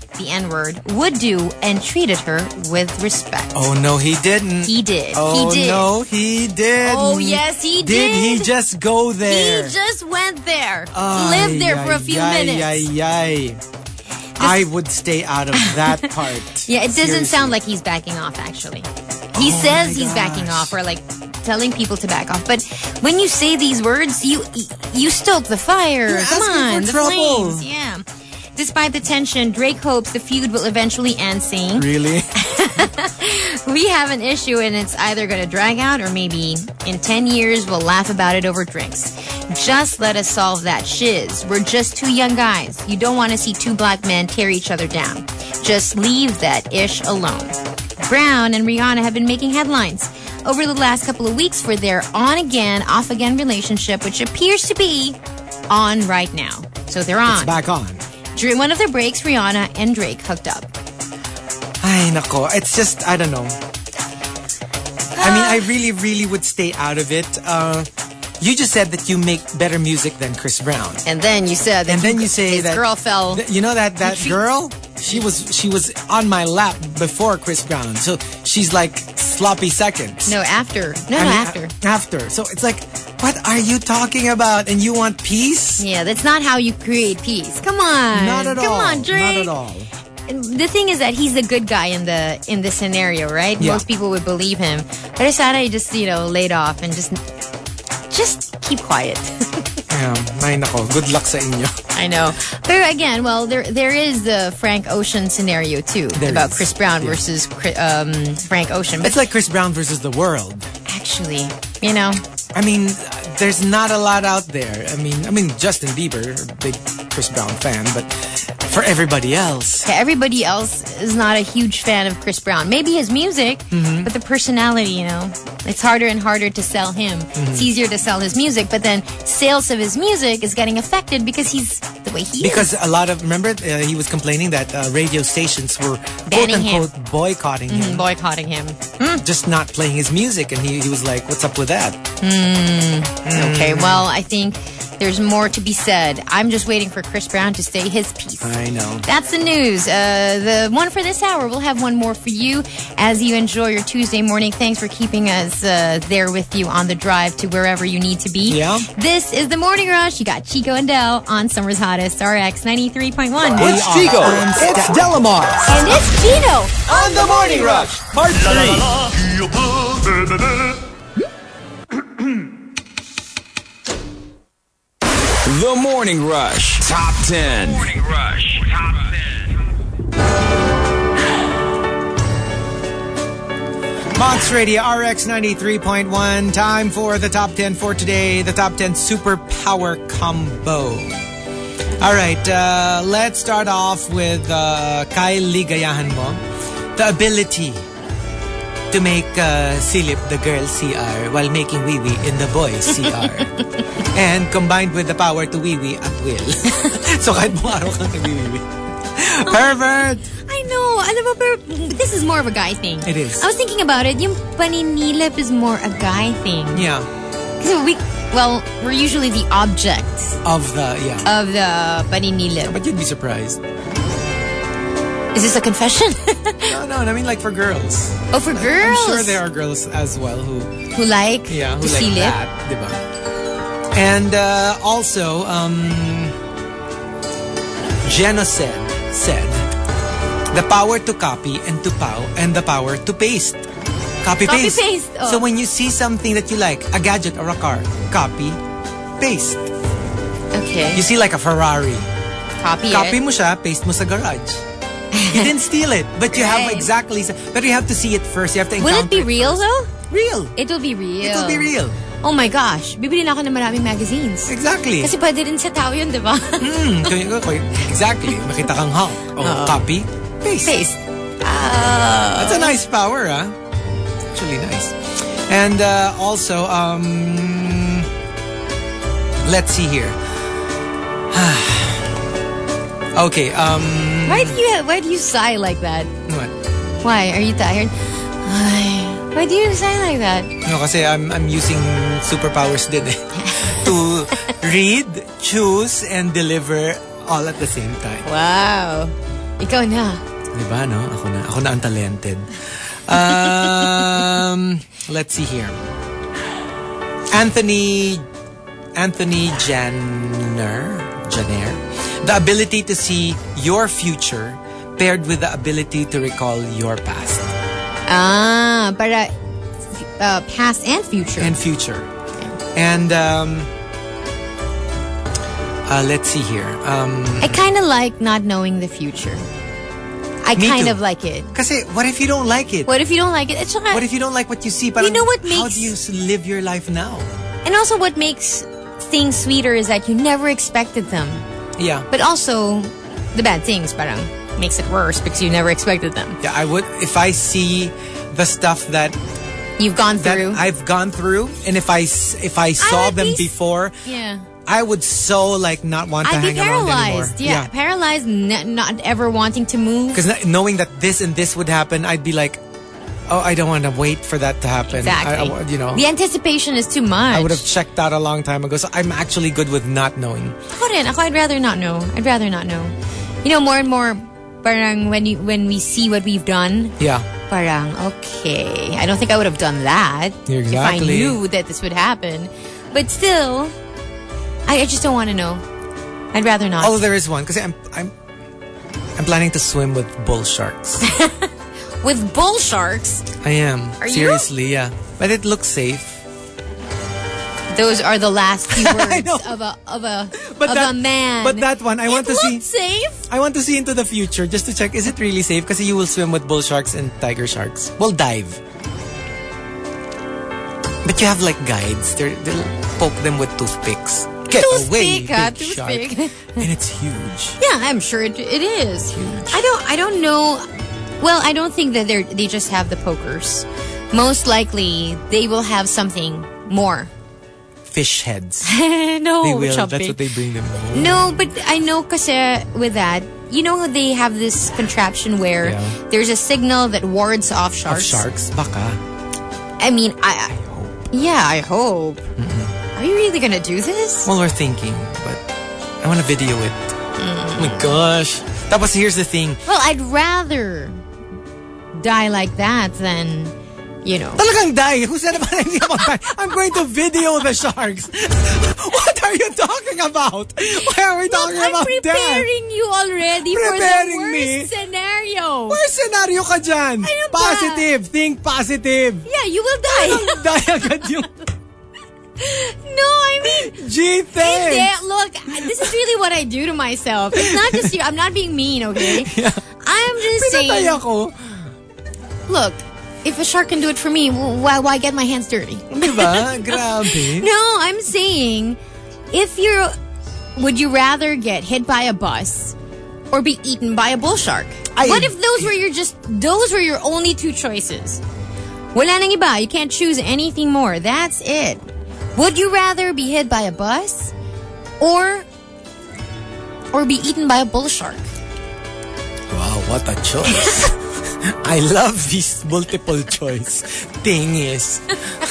the N-word, would do and treated her with respect. Oh, no, he didn't. He did. Oh, he did. no, he did. Oh, yes, he Did did. he just go there? He just went there. Ay, lived there ay, for a few ay, minutes. Ay, ay. I would stay out of that part. Yeah, it doesn't Seriously. sound like he's backing off, actually. He Oh says my he's backing gosh. off or like telling people to back off. But when you say these words, you you stoke the fire. You're Come asking on, for the trouble. flames. Yeah. Despite the tension, Drake hopes the feud will eventually end, saying, Really? "We have an issue and it's either going to drag out or maybe in ten years we'll laugh about it over drinks. Just let us solve that shiz. We're just two young guys. You don't want to see two black men tear each other down. Just leave that ish alone." Brown and Rihanna have been making headlines over the last couple of weeks for their on-again, off-again relationship, which appears to be on right now. So they're on. It's back on. During one of their breaks, Rihanna and Drake hooked up. Ay, nako. It's just, I don't know. I mean, I really, really would stay out of it. Uh, you just said that you make better music than Chris Brown. And then you said that And then you say his that girl fell. th- you know that that She- girl? She was she was on my lap before Chris Brown. So she's like sloppy seconds. No, after. No, I no, mean, after. a- After. So it's like, what are you talking about? And you want peace? Yeah, that's not how you create peace. Come on. Not at Come all. on, Drake. Not at all. And the thing is that he's the good guy in the in this scenario, right? Yeah. Most people would believe him. But Sada just, you know, laid off and just just keep quiet. Yeah, ay nako. Good luck sa inyo. I know. But again, well, there there is the Frank Ocean scenario too There about is. Chris Brown Yeah. versus Chri- um, Frank Ocean. But It's like Chris Brown versus the world. actually, you know, I mean, there's not a lot out there. I mean, I mean Justin Bieber, big Chris Brown fan, but for everybody else, everybody else is not a huge fan of Chris Brown. Maybe his music, Mm-hmm. but the personality, you know, it's harder and harder to sell him. Mm-hmm. It's easier to sell his music, but then sales of his music is getting affected because he's the way he because is. a lot of remember uh, he was complaining that uh, radio stations were quote Banning him. unquote boycotting him, Boycotting him. just not playing his music, and he, he was like, "What's up with that?" Okay, well, I think there's more to be said. I'm just waiting for Chris Brown to say his piece. I know. That's the news. Uh, the one for this hour. We'll have one more for you as you enjoy your Tuesday morning. Thanks for keeping us uh, there with you on the drive to wherever you need to be. Yeah. This is the Morning Rush. You got Chico and Del on Summer's Hottest, R X ninety-three point one. It's Chico. It's Delamar. And it's Gino. On the Morning Rush, Part three. The Morning Rush, Top ten. Morning Rush, Top ten. Monster Radio R X ninety-three point one. Time for the top ten for today. The top ten superpower combo. All right, uh, let's start off with uh, Kyle Ligayahan mo. The ability to make uh, silip the girl C R while making wee-wee in the boy C R. And combined with the power to wee-wee at will. So kahit mo araw kang nag-wee-wee. Pervert! I know. Alam mo, pero this is more of a guy thing. It is. I was thinking about it. Yung paninilip is more a guy thing. Yeah. Kasi we, well, we're usually the object Of the, yeah. of the paninilip. But you'd be surprised. Is this a confession? No, no, I mean like for girls. Oh, for girls? I'm sure there are girls as well who, Who like yeah, who to like silip? that, diba? And uh, also, um, Geno said, said, the power to copy and to pow, and the power to paste. Copy, Copy, paste. paste, oh. So when you see something that you like, a gadget or a car, copy, paste. Okay. You see like a Ferrari. Copy, Copy it. mo siya, paste mo sa garage. You didn't steal it, but you have Right. exactly, but you have to see it first. You have to encounter Will it be real though? Real. It will be real. It will be real. Oh my gosh. Bibili na ako ng maraming magazines. Exactly. Kasi pwede rin sa tao yun, di ba? Hmm, exactly. Makita kang hunk. Oh, copy, paste. Paste. Ah. That's a nice power, huh? Actually nice. And uh, also, um, let's see here. Okay, um, Why do you why do you sigh like that? what? Why? Are you tired? Ay, why do you sigh like that? No, kasi I'm I'm using superpowers din eh. To read, choose, and deliver all at the same time. Wow. Ikaw na. Diba, no? Ako na. Ako na ang talented. Um, let's see here. Anthony Anthony Janner Janner. The ability to see your future paired with the ability to recall your past. Ah, para uh, past and future. And future. And um, uh, let's see here. Um, I kind of like not knowing the future. I Me kind too. of like it. Kasi what if you don't like it? What if you don't like it? It's okay. What if you don't like what you see? Parang, You know what how makes- do you s- live your life now? And also what makes things sweeter is that you never expected them. Yeah. But also, the bad things parang makes it worse because you never expected them. Yeah, I would, if I see the stuff that You've gone that through. I've gone through, and if I s- if I saw at them least- before, yeah. I would so like not want to I'd be hang around anymore. paralyzed. Yeah, paralyzed, n- not ever wanting to move. Because knowing that this and this would happen, I'd be like, oh, I don't want to wait for that to happen. Exactly. I, I, you know, The anticipation is too much. I would have checked out a long time ago. So I'm actually good with not knowing. Ako rin. Ako, I'd rather not know. I'd rather not know. You know, more and more, parang when you when we see what we've done, Yeah. parang, okay, I don't think I would have done that if I Exactly. knew that this would happen. But still, I, I just don't want to know. I'd rather not. Although there is one, because I'm I'm I'm planning to swim with bull sharks. With bull sharks, I am. Are you? Seriously, yeah. But it looks safe. those are the last few words know. of a of a But of that, a man. But that one, I want it to see. looked safe. I want to see into the future just to check, is it really safe? Because you will swim with bull sharks and tiger sharks. We'll dive. But you have like guides. They're, they'll poke them with toothpicks. Get away, Toothpick, ah, big shark. toothpick. And it's huge. Yeah, I'm sure it, it is. I don't I don't know. Well, I don't think that they they just have the pokers. Most likely, they will have something more. Fish heads. no, They will. chubby. That's what they bring them. No, but I know kasi with that, you know how they have this contraption where Yeah. there's a signal that wards off Of sharks. sharks. Baka. I mean, I, I yeah, I hope. Are you really gonna do this? Well, we're thinking, but I want to video it. Oh my gosh. Tapos here's the thing. Well, I'd rather die like that than, you know. Talagang die. Who said about hindi ako die? I'm going to video the sharks. What are you talking about? Why are we talking I'm about death? preparing you already Preparing for the worst me? scenario. Worst scenario ka dyan. Ano ba? Positive. Think positive. Yeah, you will die. Die agad yung... No, I mean, Gee, thanks. Hindi, look, this is really what I do to myself. It's not just you. I'm not being mean, okay? Yeah. I'm just Pinatay saying, ako. look, if a shark can do it for me, why why get my hands dirty? Diba? Grabe. No, I'm saying, if you're, would you rather get hit by a bus or be eaten by a bull shark? I- What if those were your just, those were your only two choices? Wala nang iba. You can't choose anything more. That's it. Would you rather be hit by a bus or or be eaten by a bull shark? Wow, what a choice. I love this multiple choice thing is.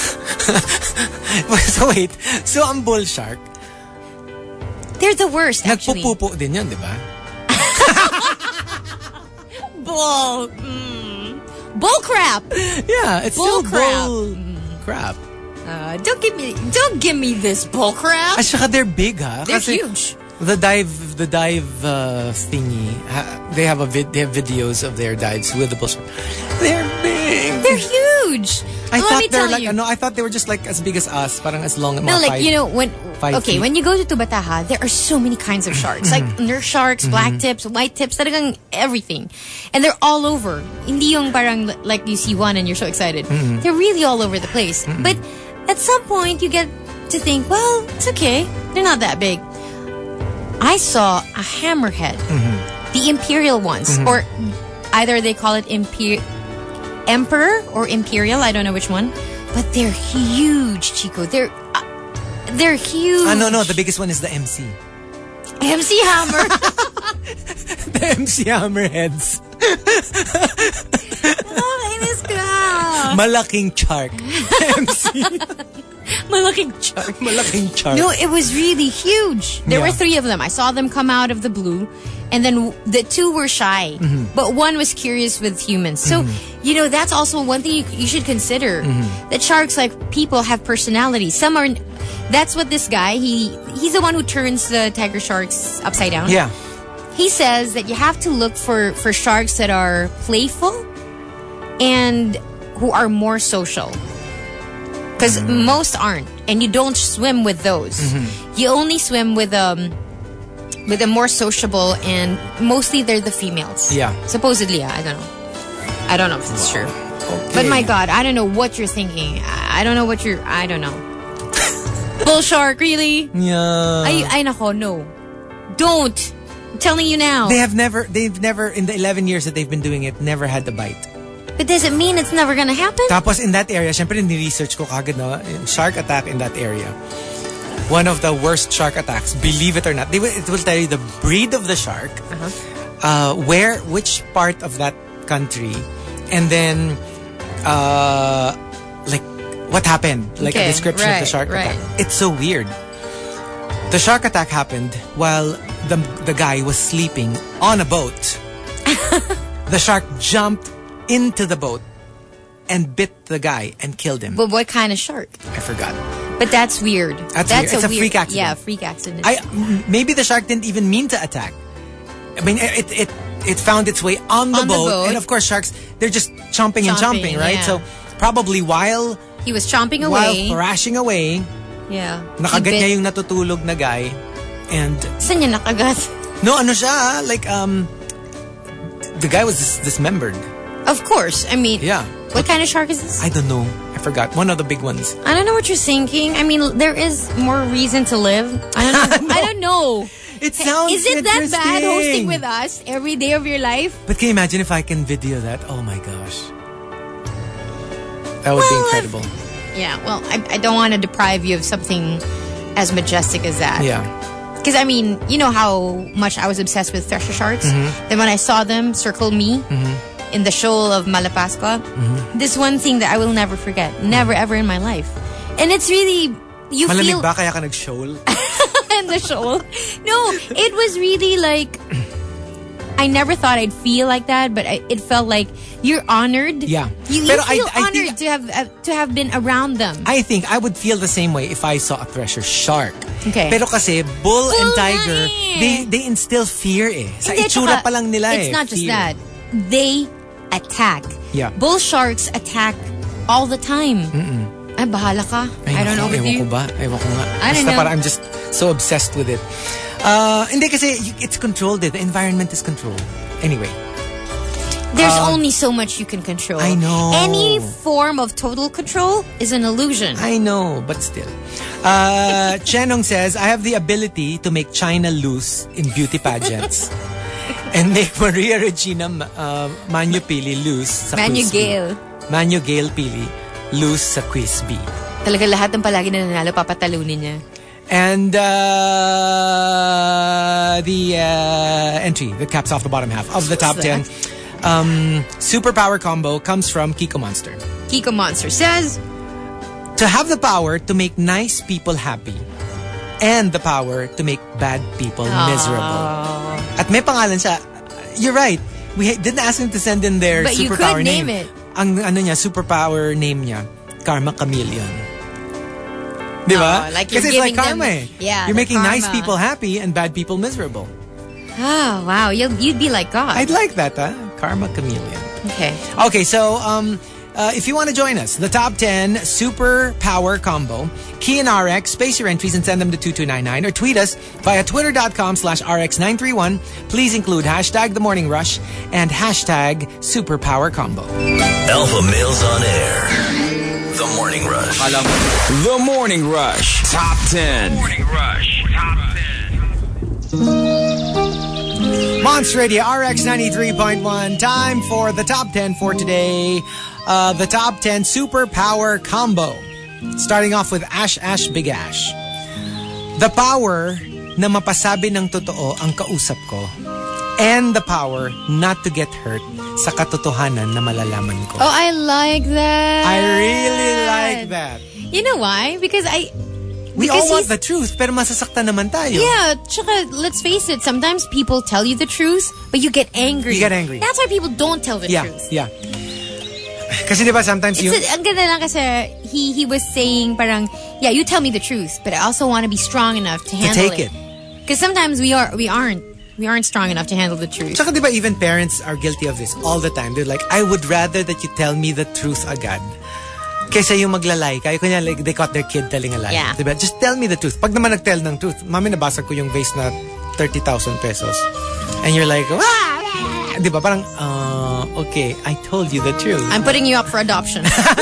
So wait, so ang bull shark, They're the worst, actually. nagpupupo din yun, di ba? Bull. Mm. Bull crap. Yeah, it's Bull still crap. bull crap. Uh, don't give me don't give me this bull crap. At saka they're big, ha? They're Kasi huge. The dive, the dive uh, thingy, ha, they have a vid, they have videos of their dives with the bull shark. They're big. They're huge. I Let thought me they're tell like, you. ano, I thought they were just like as big as us, parang as long, No, mga like, five- you know, when, five okay, feet. when you go to Tubataha, there are so many kinds of sharks. Like, nurse sharks, black tips, white tips, talagang everything. And they're all over. Hindi yung parang, like, you see one and you're so excited. They're really all over the place. But at some point, you get to think, well, it's okay. They're not that big. I saw a hammerhead. The imperial ones. Or either they call it imper- emperor or imperial. I don't know which one. But they're huge, Chico. They're uh, they're huge. Ah, no, no, the biggest one is the M C. M C Hammer. The M C Hammerheads. Nakakainis ka. Malaking shark. M C. Malaking shark. Malaking shark. No, it was really huge. There Yeah. were three of them. I saw them come out of the blue. And then the two were shy, Mm-hmm. but one was curious with humans. So, you know, that's also one thing you, you should consider. Mm-hmm. That sharks, like people, have personality. Some are. That's what this guy. He he's the one who turns the tiger sharks upside down. Yeah. He says that you have to look for for sharks that are playful and who are more social. Because Mm-hmm. most aren't, and you don't swim with those. You only swim with um. with the more sociable, and mostly they're the females. Yeah. Supposedly, yeah, I don't know. I don't know if it's true. But my God, I don't know what you're thinking. I I don't know what you're... I don't know. Bull shark, really? Yeah. Ay, ay nako, no. Don't. I'm telling you now. They have never, they've never, in the eleven years that they've been doing it, never had the bite. But does it mean it's never gonna happen? Tapos in that area, syempre ni-research ko kagad na shark attack in that area. One of the worst shark attacks, believe it or not. They will, it will tell you the breed of the shark, Uh-huh. uh, where, which part of that country, and then, uh, like, what happened. Like Okay, a description of the right, shark right. attack. It's so weird. The shark attack happened while the, the guy was sleeping on a boat. The shark jumped into the boat and bit the guy and killed him. But what kind of shark? I forgot. But that's weird. That's weird. It's a weird, freak accident. Yeah, freak accident. I m- maybe the shark didn't even mean to attack. I mean, it it it found its way on the, On the boat, boat. and of course, sharks they're just chomping, and Chomping, chomping, right? yeah. So probably while he was chomping while away. thrashing away, Yeah. nakagat He niya bit- yung natutulog na guy, and Saan niya nakagat? no, ano siya? Like um, the guy was dis- dismembered. Of course. I mean, Yeah. what kind of shark is this? I don't know. I forgot. One of the big ones. I don't know what you're thinking. I mean, there is more reason to live. I don't know. I don't know. It sounds Is it that bad interesting. hosting with us every day of your life? But can you imagine if I can video that? Oh my gosh. That would be Well, incredible. Yeah, well, I, I don't want to deprive you of something as majestic as that. Yeah. Because, I mean, you know how much I was obsessed with thresher sharks? Mm-hmm. Then when I saw them circle me in the shoal of Malapascua, Mm-hmm. this one thing that I will never forget. Never, ever in my life. And it's really... You Malamig feel... ba kaya ka nag-shoal? in the shoal. No, it was really like... I never thought I'd feel like that, but I, it felt like you're honored. Yeah. You, you Pero feel I- I honored think- to have uh, to have been around them. I think I would feel the same way if I saw a thresher shark. Okay. Pero kasi bull, and Bull tiger, nga eh. they they instill fear eh. Sa Hindi, itsura tsaka, pa lang nila it's eh. not just fear. that. They attack. Yeah. Bull sharks attack all the time. Ay, bahala ka. Ay, I don't know naku, with ewan you. ko ba? Ewan ko nga. I don't Basta know. parang I'm just so obsessed with it. Uh, hindi kasi it's controlled eh. The environment is controlled. Anyway. There's only so much you can control. I know. Any form of total control is an illusion. I know, but still. Uh, Chenong says, I have the ability to make China loose in beauty pageants. And make Maria Regina uh, Manyo Pili loose sa Manyo Quiz B. Gale. Manyo Gale Pili loose sa Quiz B. Talaga lahat ng palagi na nanalo, papatalunin niya. And uh, the uh, entry that caps off the bottom half of the top What's ten um, superpower combo comes from Kiko Monster. Kiko Monster says, To have the power to make nice people happy and the power to make bad people miserable. At may pangalan siya. You're right. We ha- didn't ask him to send in their But you superpower could name name. it. Ang ano niya, superpower name niya, Karma Chameleon. Di ba? Oh, like you're Kasi it's like giving karma them- eh. yeah, You're the making nice karma. people happy and bad people miserable. oh, wow, you'll, you'd be like God. I'd like that, huh? Karma Chameleon. okay. Okay, so um, uh, if you want to join us, the top ten super power combo, key in R X, space your entries and send them to two two nine nine or tweet us via twitter.com slash rx931. Please include hashtag The Morning Rush and hashtag superpower combo. Alpha Males on Air. The Morning Rush. The Morning Rush Top ten. Morning Rush Top ten. Monster Radio R X ninety-three point one. Time for the top ten for today. Uh, the top ten superpower combo. Starting off with Ash Ash Big Ash. The power na mapasabi ng totoo ang kausap ko. And the power not to get hurt sa katotohanan na malalaman ko. Oh, I like that. I really like that. You know why? Because I, We Because all want he's- the truth, pero masasaktan naman tayo. Yeah, tsaka, let's face it, sometimes people tell you the truth, but you get angry. You get angry. That's why people don't tell the Yeah, truth. yeah. Kasi di ba sometimes It's you... a, ang ganda lang kasi he, he was saying parang, yeah, you tell me the truth, but I also want to be strong enough to handle take it. Because sometimes we are, we aren't. We aren't strong enough to handle the truth. Tsaka di ba even parents are guilty of this all the time. They're like, I would rather that you tell me the truth agad. Kaysa yung maglalay. Kaya kunya like they caught their kid telling a lie. Yeah. Diba? Just tell me the truth. Pag naman nag-tell ng truth, mami nabasa ko yung vase na thirty thousand pesos. And you're like, ah! Diba? Parang, uh, okay, I told you the truth. I'm putting you up for adoption.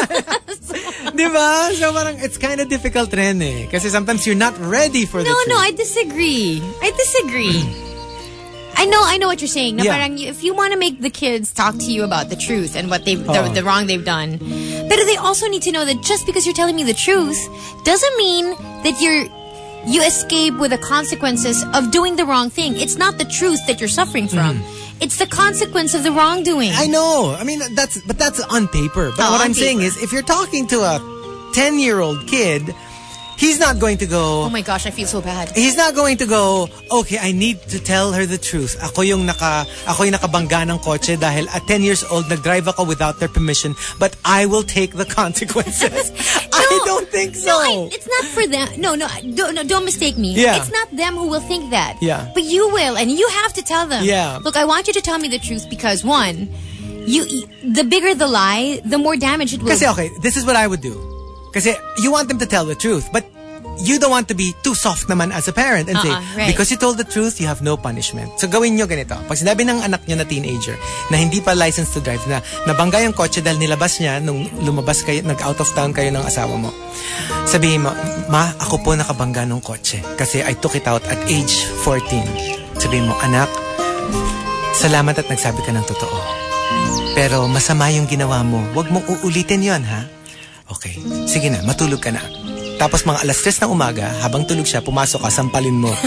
Diba? So parang it's kind of difficult rin eh. Kasi sometimes you're not ready for the No, truth. no, I disagree. I disagree. I know, I know what you're saying. Na Yeah. parang if you want to make the kids talk to you about the truth and what they've, Oh. the, the wrong they've done, but they also need to know that just because you're telling me the truth doesn't mean that you're you escape with the consequences of doing the wrong thing. It's not the truth that you're suffering from. It's the consequence of the wrongdoing. I know. I mean, that's but that's on paper. But Oh, what on I'm saying paper. is, if you're talking to a ten-year-old kid, he's not going to go. Oh my gosh, I feel so bad. He's not going to go, okay, I need to tell her the truth. Ako yung naka, ako yung nakabangga ng kotse dahil at ten years old, nag-drive ako without their permission, but I will take the consequences. I don't think so. No, I, it's not for them. No, no, don't, no, don't mistake me. Yeah. It's not them who will think that. Yeah. But you will, and you have to tell them. Yeah. Look, I want you to tell me the truth because one, you, you the bigger the lie, the more damage it will. Kasi okay, this is what I would do. Kasi you want them to tell the truth, but you don't want to be too soft naman as a parent and Uh-uh, say, right. because you told the truth, you have no punishment. So gawin nyo ganito. Pag sinabi ng anak nyo na teenager na hindi pa licensed to drive, na nabangga yung kotse dahil nilabas niya nung lumabas kayo, nag-out of town kayo ng asawa mo. Sabihin mo, ma, ako po nakabangga ng kotse kasi I took it out at age fourteen. Sabihin mo, anak, salamat at nagsabi ka ng totoo. Pero masama yung ginawa mo. Huwag mong uulitin yon, ha? Okay, sige na, matulog ka na. Tapos mga alas tres ng umaga, habang tulog siya, pumasok ka, sampalin mo.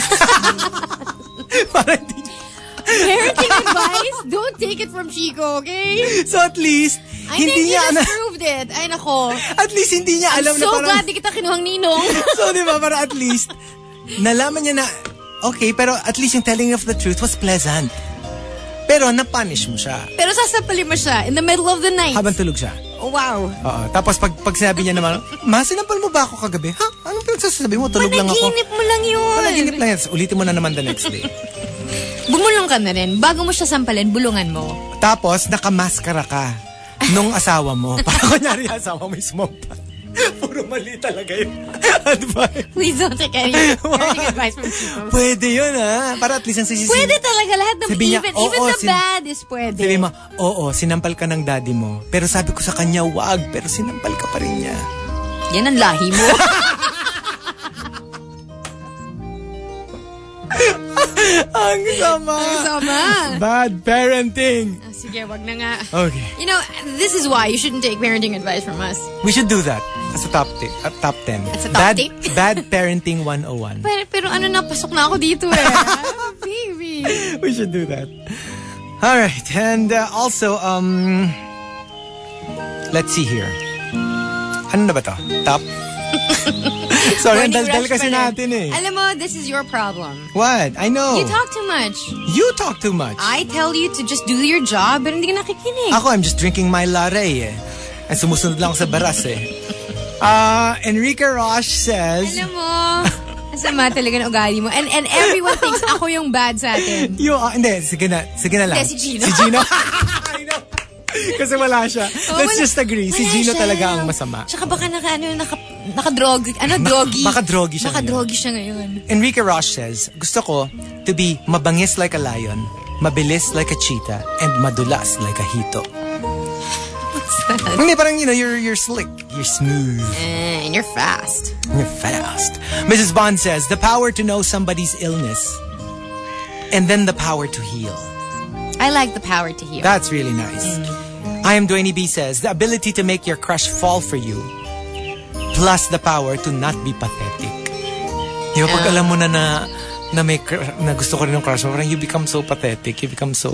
Para hindi... Parenting advice, don't take it from Chico, okay? So at least, I hindi think niya... you na, just proved it. Ay, nako. at least hindi niya I'm alam na so parang... glad di kita kinuhang ninong. So di ba, para at least, nalaman niya na, okay, pero at least yung telling of the truth was pleasant. Pero na-punish mo siya. Pero sasampalin mo siya in the middle of the night. Habang tulog siya. Oh, wow. Oo. Tapos pag, pag sinabi niya naman, ma, sinampal mo ba ako kagabi? Ha? Anong pinagsasabi mo? Tulog lang ako. Panaginip mo lang yun. Panaginip lang yan. Tapos ulitin mo na naman the next day. Bumulong ka na rin. Bago mo siya sampalin, bulungan mo. Tapos, nakamaskara ka nung asawa mo. Para kunyari asawa mo smoke pa. Puro mali talaga yung advice. Please don't take any parenting advice from Chico. Pwede yun, ha? Para at least ang sisisi. Pwede talaga lahat ng Sabi niya, even, oo, even the sin- bad is pwede. Sabi mo, oo, sinampal ka ng daddy mo. Pero sabi ko sa kanya, wag. Pero sinampal ka pa rin niya. Yan ang lahi mo. Ang sama. Ang sama. Bad parenting. Ah, sige, wag na nga. Okay. You know, this is why you shouldn't take parenting advice from us. We should do that as a top tip, uh, top ten. As a top bad, tip? Bad parenting one oh one. Pero, pero ano na, pasok na ako dito eh. Baby. We should do that. All right, and uh, also, um, let's see here. Ano na ba to? Top? Sorry, ang Morning daldal rush kasi pa rin. natin eh. Alam mo, this is your problem. What? I know. You talk too much. You talk too much. I tell you to just do your job, pero hindi ka nakikinig. Ako, I'm just drinking my latte eh. And sumusunod lang ako sa baras eh. Uh, Enrique Roche says, Alam mo, asama talaga ng ugali mo. And and everyone thinks ako yung bad sa atin. you, uh, hindi, sige na, sige na lang. Hindi, si Gino. Si Gino. I know. Kasi wala siya. Oh, Let's wala- just agree. Si wala Gino siya. talaga ang masama. Tsaka baka naka, ano, naka, naka-drog, ano, drogi. baka drogi siya Naka-drogi siya ngayon. Enrique Roche says, gusto ko to be mabangis like a lion, mabilis like a cheetah, and madulas like a hito. What's that? Hindi, parang, you know, you're, you're slick. You're smooth. And you're fast. You're fast. Missus Bond says, the power to know somebody's illness, and then the power to heal. I like the power to heal. That's really nice. I am Dwayne B says, the ability to make your crush fall for you, plus the power to not be pathetic. Di ba, pag Ah. alam mo na na, na, may, cr- na gusto ko rin ng crush mo, parang you become so pathetic, you become so,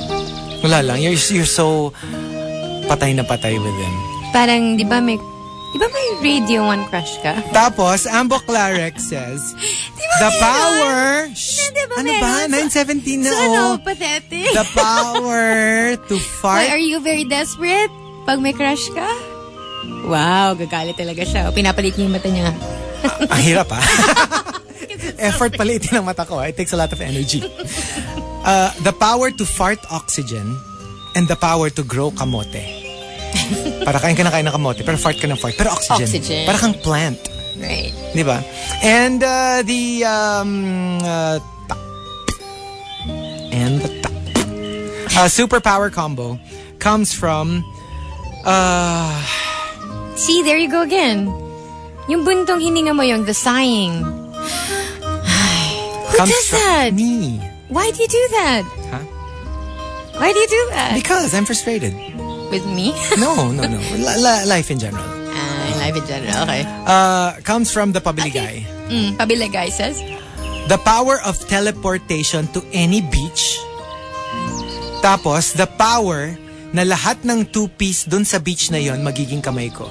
wala lang, you're, you're so patay na patay with them. Parang, di ba, may Di ba may Radio one crush ka? Tapos, Ambo Clarex says, the meron? power... Shh, Di ba ano meron? ba? So- nine seventeen na, So, oh. ano, pathetic. The power to Why, fart. are you very desperate pag may crush ka? Wow, gagalit talaga siya. Pinapalit niya yung mata niya. Ang hirap, ha? Effort palitin ang mata ko, ha? It takes a lot of energy. Uh, the power to fart oxygen and the power to grow kamote. Para kain ka na kain ng kamote, pero fart ka ng fart. Pero oxygen. Oxygen. Para kang plant. Right. Di ba? And uh, the um, uh, ta- and the ta- uh, superpower combo comes from uh, See, there you go again. Yung buntong hininga mo yung the sighing. Who comes does from that? me. Why do you do that? Huh? Why do you do that? Because I'm frustrated. With me? No, no, no. L- li- life in general. Ah, life in general. Okay. Uh, comes from the Pabili guy. Mm, Pabila guy says, The power of teleportation to any beach. Tapos, the power na lahat ng two-piece dun sa beach na yon magiging kamay ko.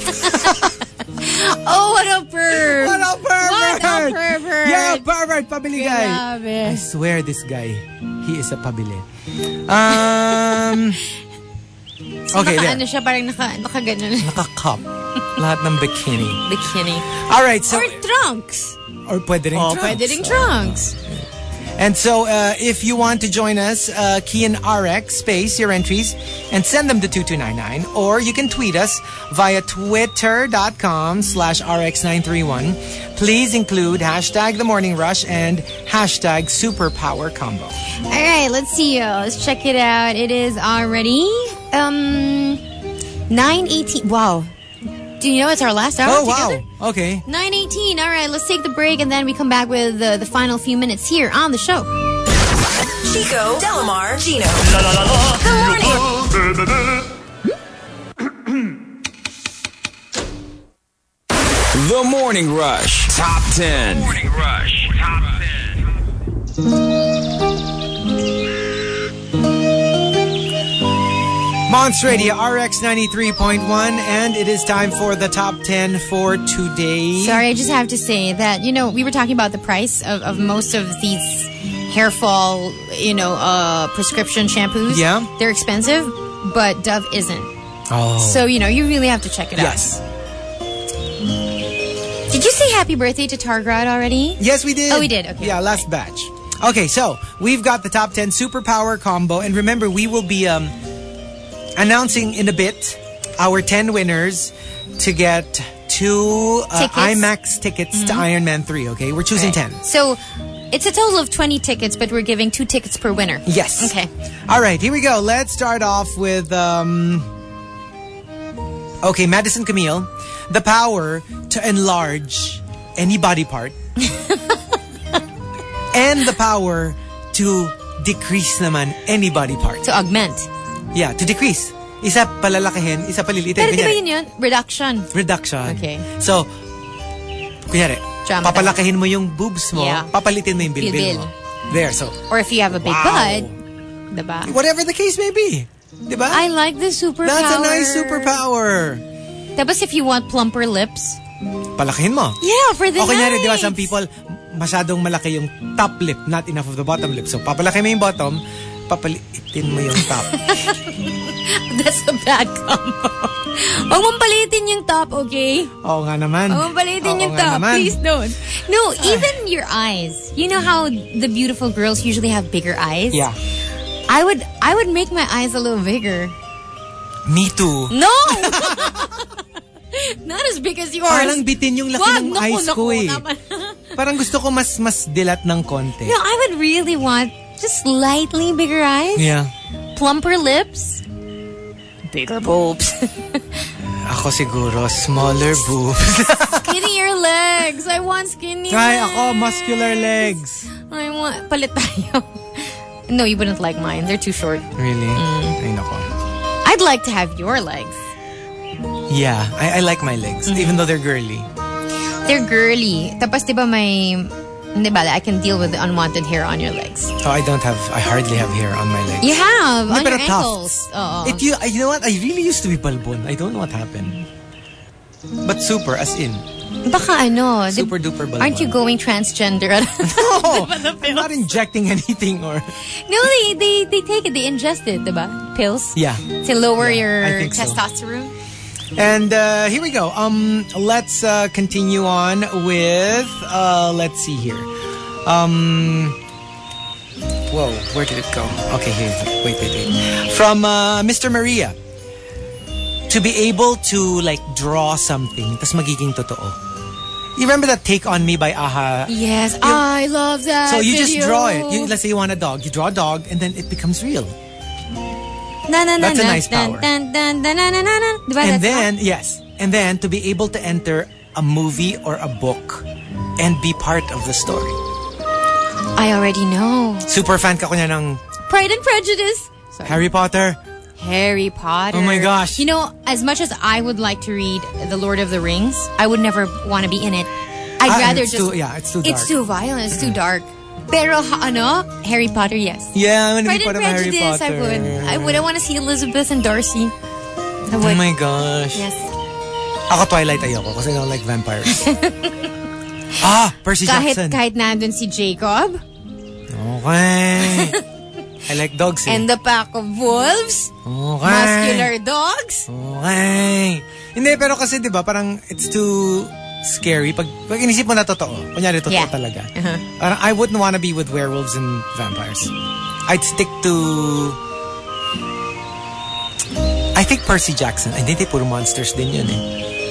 oh, what a perv! What a pervert! What a pervert! Yeah, pervert, Pabili guy. Grabe. I swear this guy, he is a Pabili. Um, okay, Naka, there. ano siya, parang naka, naka ganun. Naka-cup. Lahat ng bikini. Bikini. Alright, so... Or trunks. Or pwede ring Oh, trunks. pwede ring trunks. And so, uh, if you want to join us, uh, key in R X, space, your entries, and send them to two two nine nine. Or you can tweet us via twitter.com slash RX931. Please include hashtag The Morning Rush and hashtag Superpower Combo. All right, let's see. Uh, let's check it out. It is already um nine eighteen. Wow. Do you know it's our last hour Oh, together? wow. Okay. nine eighteen. All right, let's take the break and then we come back with uh, the final few minutes here on the show. Chico, Delamar, Gino. Good morning. The Morning Rush Top ten. Morning Rush Top ten. Monster Radio R X ninety-three point one, and it is time for the top ten for today. Sorry, I just have to say that, you know, we were talking about the price of, of most of these hair fall, you know, uh, prescription shampoos. Yeah. They're expensive, but Dove isn't. Oh. So, you know, you really have to check it Yes. out. Did you say happy birthday to Targrad already? Yes, we did. Oh, we did. Okay. Yeah, last batch. Okay, so we've got the top ten superpower combo, and remember, we will be um, announcing in a bit our ten winners to get two uh, Tickets. IMAX tickets to Iron Man three. Okay, we're choosing Right. ten. So, it's a total of twenty tickets, but we're giving two tickets per winner. Yes. Okay. All right, here we go. Let's start off with um. Okay, Madison Camille, the power to enlarge any body part. And the power to decrease naman any body part. To augment. Yeah, to decrease. Isa palalakihin, isa palilitin. Pero di ba Kunyari, yun yun? Reduction. reduction. Okay. So, kunyari, Drama papalakihin mo yung boobs mo, Yeah. papalitin mo yung bilbil Bilbil. mo. There, so, Or if you have a big Wow. butt, diba? whatever the case may be. Diba? I like the superpower. That's a nice superpower. Tapos if you want plumper lips, Palakihin mo. yeah, for the O kunyari, di ba, night. some people, masyadong malaki yung top lip, not enough of the bottom lip. So, papalaki mo yung bottom, papalitin mo yung top. That's a bad combo. Huwag mong palitin yung top, okay? Oo nga naman. Huwag mong palitin Oo yung nga top. naman. Please don't. No, even your eyes. You know how the beautiful girls usually have bigger eyes? Yeah. I would I would make my eyes a little bigger. Me too. No! Not as big as yours. Parang bitin yung laki Wag, ng naku, eyes naku, ko eh. naman. Parang gusto ko mas mas dilat ng konti. No, I would really want just slightly bigger eyes. Yeah. Plumper lips. Bigger boobs. Ako siguro, smaller boobs. Skinnier legs. I want skinny Ay, legs. ako, muscular legs. I want, palit tayo. No, you wouldn't like mine. They're too short. Really? Ay, nako. I'd like to have your legs. Yeah, I, I like my legs, even though they're girly. They're girly. Tapos, di ba may, hindi ba, I can deal with the unwanted hair on your legs. Oh, I don't have, I hardly have hair on my legs. You have, Hindi, on pero your tufts. ankles. Oo. It, you, you know what? I really used to be balbon. I don't know what happened. But super, as in. Baka ano, di- Super duper balabal. aren't you going transgender? No, I'm not injecting anything or... No, they, they they take it, they ingest it, diba? Pills? Yeah. To lower Yeah, your I think so. testosterone? And uh, here we go. Um, let's uh, continue on with, uh, let's see here. Um, whoa, where did it go? Okay, here. Wait, wait, wait. From uh, Mister Maria. To be able to like draw something, tas magiging totoo. You remember that Take On Me by Aha? Yes, I love that So you just video. draw it. You, let's say you want a dog. You draw a dog and then it becomes real. Na, na, na, That's a na, nice dun, power. dun, dun, dun, na, na, na, na. Diba, And that's then, yes. And then to be able to enter a movie or a book and be part of the story. I already know. Super fan ka kunya ng Pride and Prejudice. Sorry. Harry Potter. Harry Potter. Oh my gosh. You know, as much as I would like to read The Lord of the Rings, I would never want to be in it. I'd Ah, rather it's just... too- yeah, it's too dark. It's too violent. It's too dark. Pero, ha- ano? Harry Potter, yes. Yeah, I'm gonna Pride be and part of Harry Prejudice, Potter. I would. I would. I want to see Elizabeth and Darcy. I Oh would. my gosh. Yes. Ako Twilight ayoko kasi I don't like vampires. ah, Percy Kahit, Jackson. kahit nandun si Jacob Okay. I like dogs eh. and the pack of wolves, Okay. muscular dogs. Okay. Hindi, pero kasi di ba parang it's too scary. Pag, pag inisip mo na totoo, kunyari totoo Yeah. talaga. Uh-huh. Parang I wouldn't wanna be with werewolves and vampires. I'd stick to... I think Percy Jackson. Ay, hindi, puro monsters din yun eh.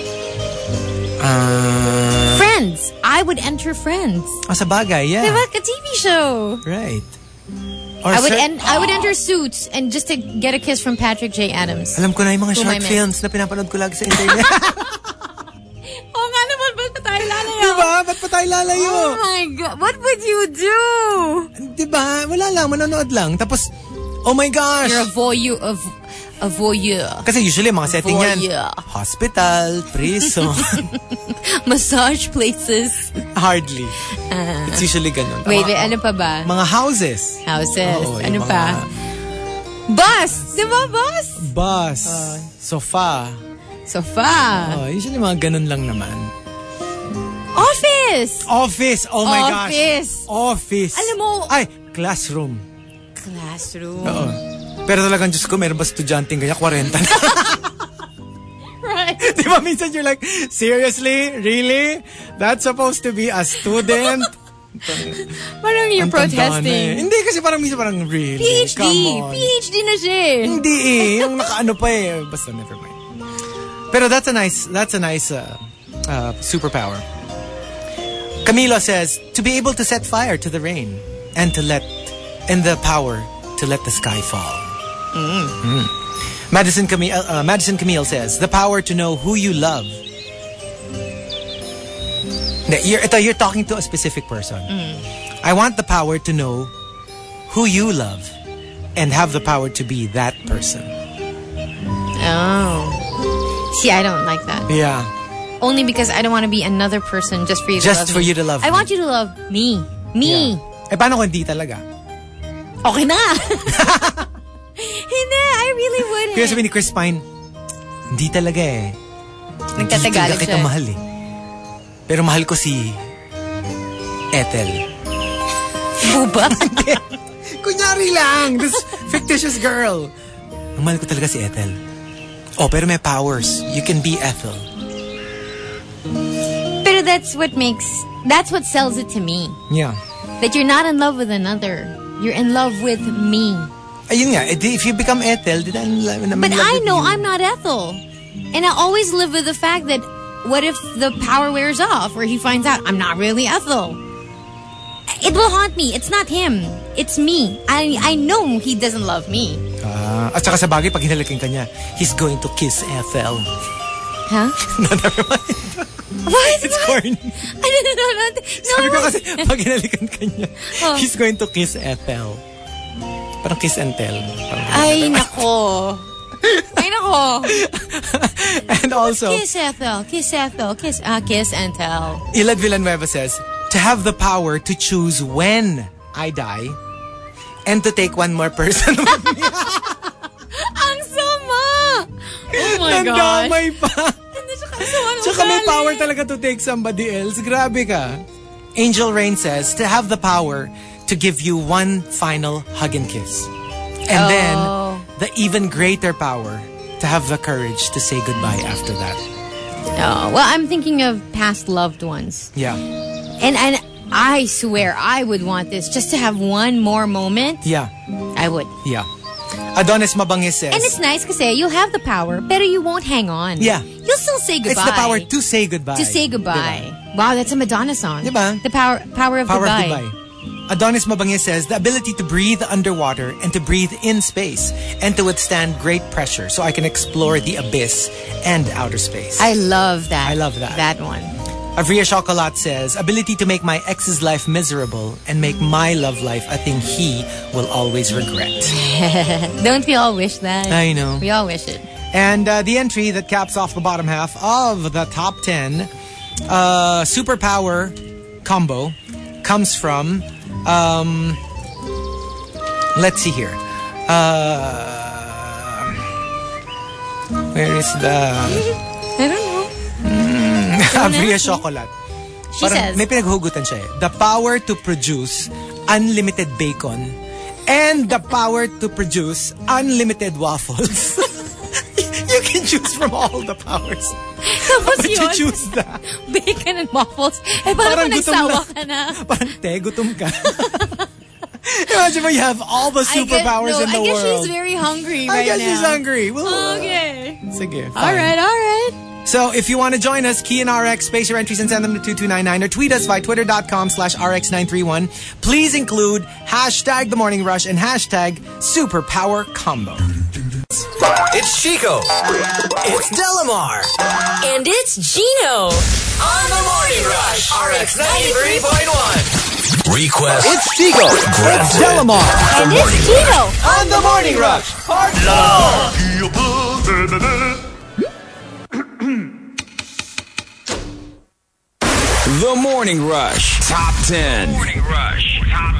Uh, Friends. I would enter Friends. oh, sa bagay, yeah. Diba? Ka-T V show. Right. Or I would cer- en- I would enter Suits and just to get a kiss from Patrick J. Adams. Alam ko na yung mga Whom I short miss. films na pinapanood ko lagi sa internet. Oh nga naman, ba't pa tayo lalayo? Diba? Ba't pa tayo lalayo? Oh my God. What would you do? Diba? Wala lang, manonood lang. Tapos, oh my gosh! You're a voyeur of a voyeur. Kasi usually mga setting yan, Voyeur. hospital, prison, Massage places. hardly. It's usually ganun. Wait, Mga- wait, ano pa ba? Mga houses. Houses. Oo, ano yung pa? mga Bus. Diba bus? Bus. Sofa. Sofa. Oh, usually mga ganun lang naman. Office. Office. Oh my gosh. Office. Office. Alam mo- Ay, classroom. Classroom. Oo. Pero talagang, Diyos ko, meron ba estudyanteng ganyan? forty na. Right. Di ba minsan you're like, seriously? Really? That's supposed to be a student? Parang you're Ang tanda na eh. protesting. Hindi kasi parang minsan parang really. PhD. Come on. PhD na siya eh. Hindi eh. Yung nakaano pa eh. Basta never mind. Pero that's a nice, that's a nice uh, uh, superpower. Camilo says, to be able to set fire to the rain and to let, and the power to let the sky fall. Mm. Madison Camille, uh, Madison Camille says, the power to know who you love. You're, ito, you're talking to a specific person. I want the power to know who you love and have the power to be that person. Oh. See, I don't like that. Yeah. Only because I don't want to be another person just for you to Just love for me. you to love I me. want you to love me. Me. Yeah. Eh, paano kung hindi talaga? Okay na. Hindi, I really would. Kaya sabi ni Chris Pine, hindi talaga eh. Nagtatagalog Hindi talaga kita siya. mahal eh. Pero mahal ko si Ethel. Buba. Kunyari lang. This fictitious girl. Ang mahal ko talaga si Ethel. Oh, pero may powers. You can be Ethel. Pero that's what makes, that's what sells it to me. Yeah. That you're not in love with another. You're in love with me. Ayun nga, edi, if you become Ethel, di na in love, I'm in But love I with know you. I'm not Ethel. And I always live with the fact that what if the power wears off or he finds out I'm not really Ethel? It will haunt me. It's not him. It's me. I I know he doesn't love me. Ah, at saka sa bagay, pag hinalikin ka niya, he's going to kiss Ethel. Huh? No, never mind. What? It's What? corny. I didn't know that. No. Sabi ko kasi, pag hinalikan ka niya, Oh. he's going to kiss Ethel. Parang kiss and tell. Parang Ay, nako. Ay, nako. And also, Kiss Ethel. Kiss Ethel. Kiss, ah, kiss and tell. Ilad Villanueva says, to have the power to choose when I die and to take one more person with me. Ang sama! Oh my gosh. Nandamay pa. Hindi siya Tsaka may power talaga to take somebody else. Grabe ka. Angel Rain says, to have the power to give you one final hug and kiss. And Oh. then, the even greater power to have the courage to say goodbye after that. Oh, well, I'm thinking of past loved ones. Yeah. And and I swear I would want this just to have one more moment. Yeah. I would. Yeah. Adonis Mabangis says, And it's nice kasi you'll have the power, pero you won't hang on. Yeah. You'll still say goodbye. it's the power to say goodbye. To say goodbye. Wow, that's a Madonna song. Diba? The power power of Power goodbye. of goodbye. Adonis Mabangis says, the ability to breathe underwater and to breathe in space and to withstand great pressure so I can explore the abyss and outer space. I love that. I love that. That one. Avria Chocolat says, ability to make my ex's life miserable and make my love life a thing he will always regret. Don't we all wish that? I know. We all wish it. And uh, the entry that caps off the bottom half of the top ten uh, superpower combo comes from, um, let's see here. Uh, where is the... I don't know. Avria Chocolat. She says, may pinaghugutan siya eh. The power to produce unlimited bacon and the power to produce unlimited waffles. You can choose from all the powers. Tapos But you yun, choose that. bacon and waffles. Eh, parang, Parang kung gutom nagsawa na. ka na. Parang te, gutom ka. Imagine mo you have all the I guess, superpowers no, in the I guess world. she's very hungry I right guess now. she's hungry. Well, Okay. sige, fine. All right, all right. So if you want to join us, key in R X, space your entries and send them to two two nine nine or tweet us via twitter.com slash RX931. Please include hashtag The Morning Rush and hashtag Superpower Combo. It's Chico. It's Delamar. And it's Gino. On the Morning Rush. R X ninety-three point one. Request. It's Chico. It's Granted. Delamar. And it's Gino. On the Morning Rush. Part The Morning Rush Top ten. Morning Rush Top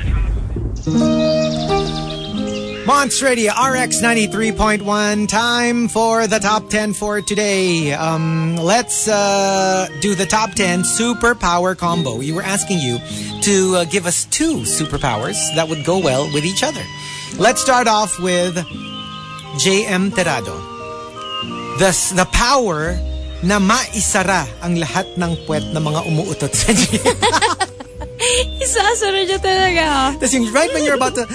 ten. Monster Radio R X ninety-three point one. Time for the top ten for today. Um, let's uh, do the top ten superpower combo. We were asking you to uh, give us two superpowers that would go well with each other. Let's start off with J M Terado. The, the power na maisara ang lahat ng puwet ng mga umuutot sa G M. Isasara niya talaga. Tapos yung right when you're about to...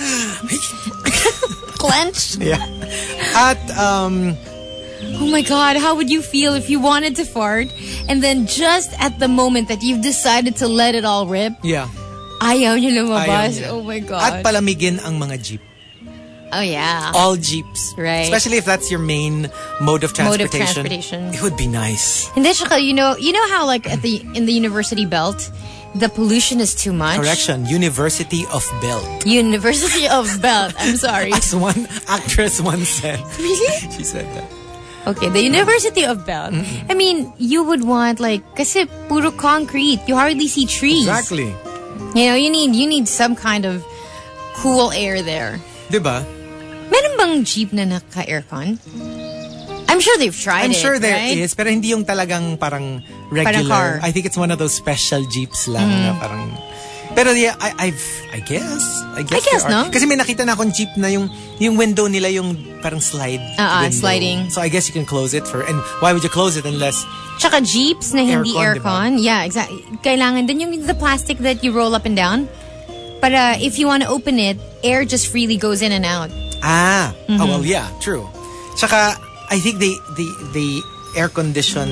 Clench. Yeah. At, um... Oh my God, how would you feel if you wanted to fart and then just at the moment that you've decided to let it all rip, Yeah. ayaw niyo lumabas? Ayaw niya. Oh my God. At palamigin ang mga jeep. Oh yeah. All jeeps. Right. Especially if that's your main mode of Mode of transportation. transportation. It would be nice. And then, tsaka, you know, you know how like at the in the university belt, the pollution is too much. Correction. University of Belt. University of Belt. I'm sorry. As one actress once said. Really? She said that. Okay, the University of Belt. I mean, you would want like kasi puro concrete. You hardly see trees. Exactly. You know, you need you need some kind of cool air there. Diba? Meron bang jeep na naka-aircon? I'm sure they've tried I'm it, sure there right? is, pero hindi yung talagang parang regular. Parang car. I think it's one of those special jeeps lang na parang... Pero yeah, I, I've, I guess. I guess, I guess, there are. no? Kasi may nakita na akong jeep na yung, yung window nila yung parang slide Ah, ah, window. sliding. So I guess you can close it for... And why would you close it unless... Tsaka jeeps na hindi Aircon, aircon. Yeah, exactly. Kailangan din yung the plastic that you roll up and down. But uh, if you want to open it, air just freely goes in and out. Ah. Mm-hmm. Oh, well, yeah. True. Tsaka, I think they, they, they air condition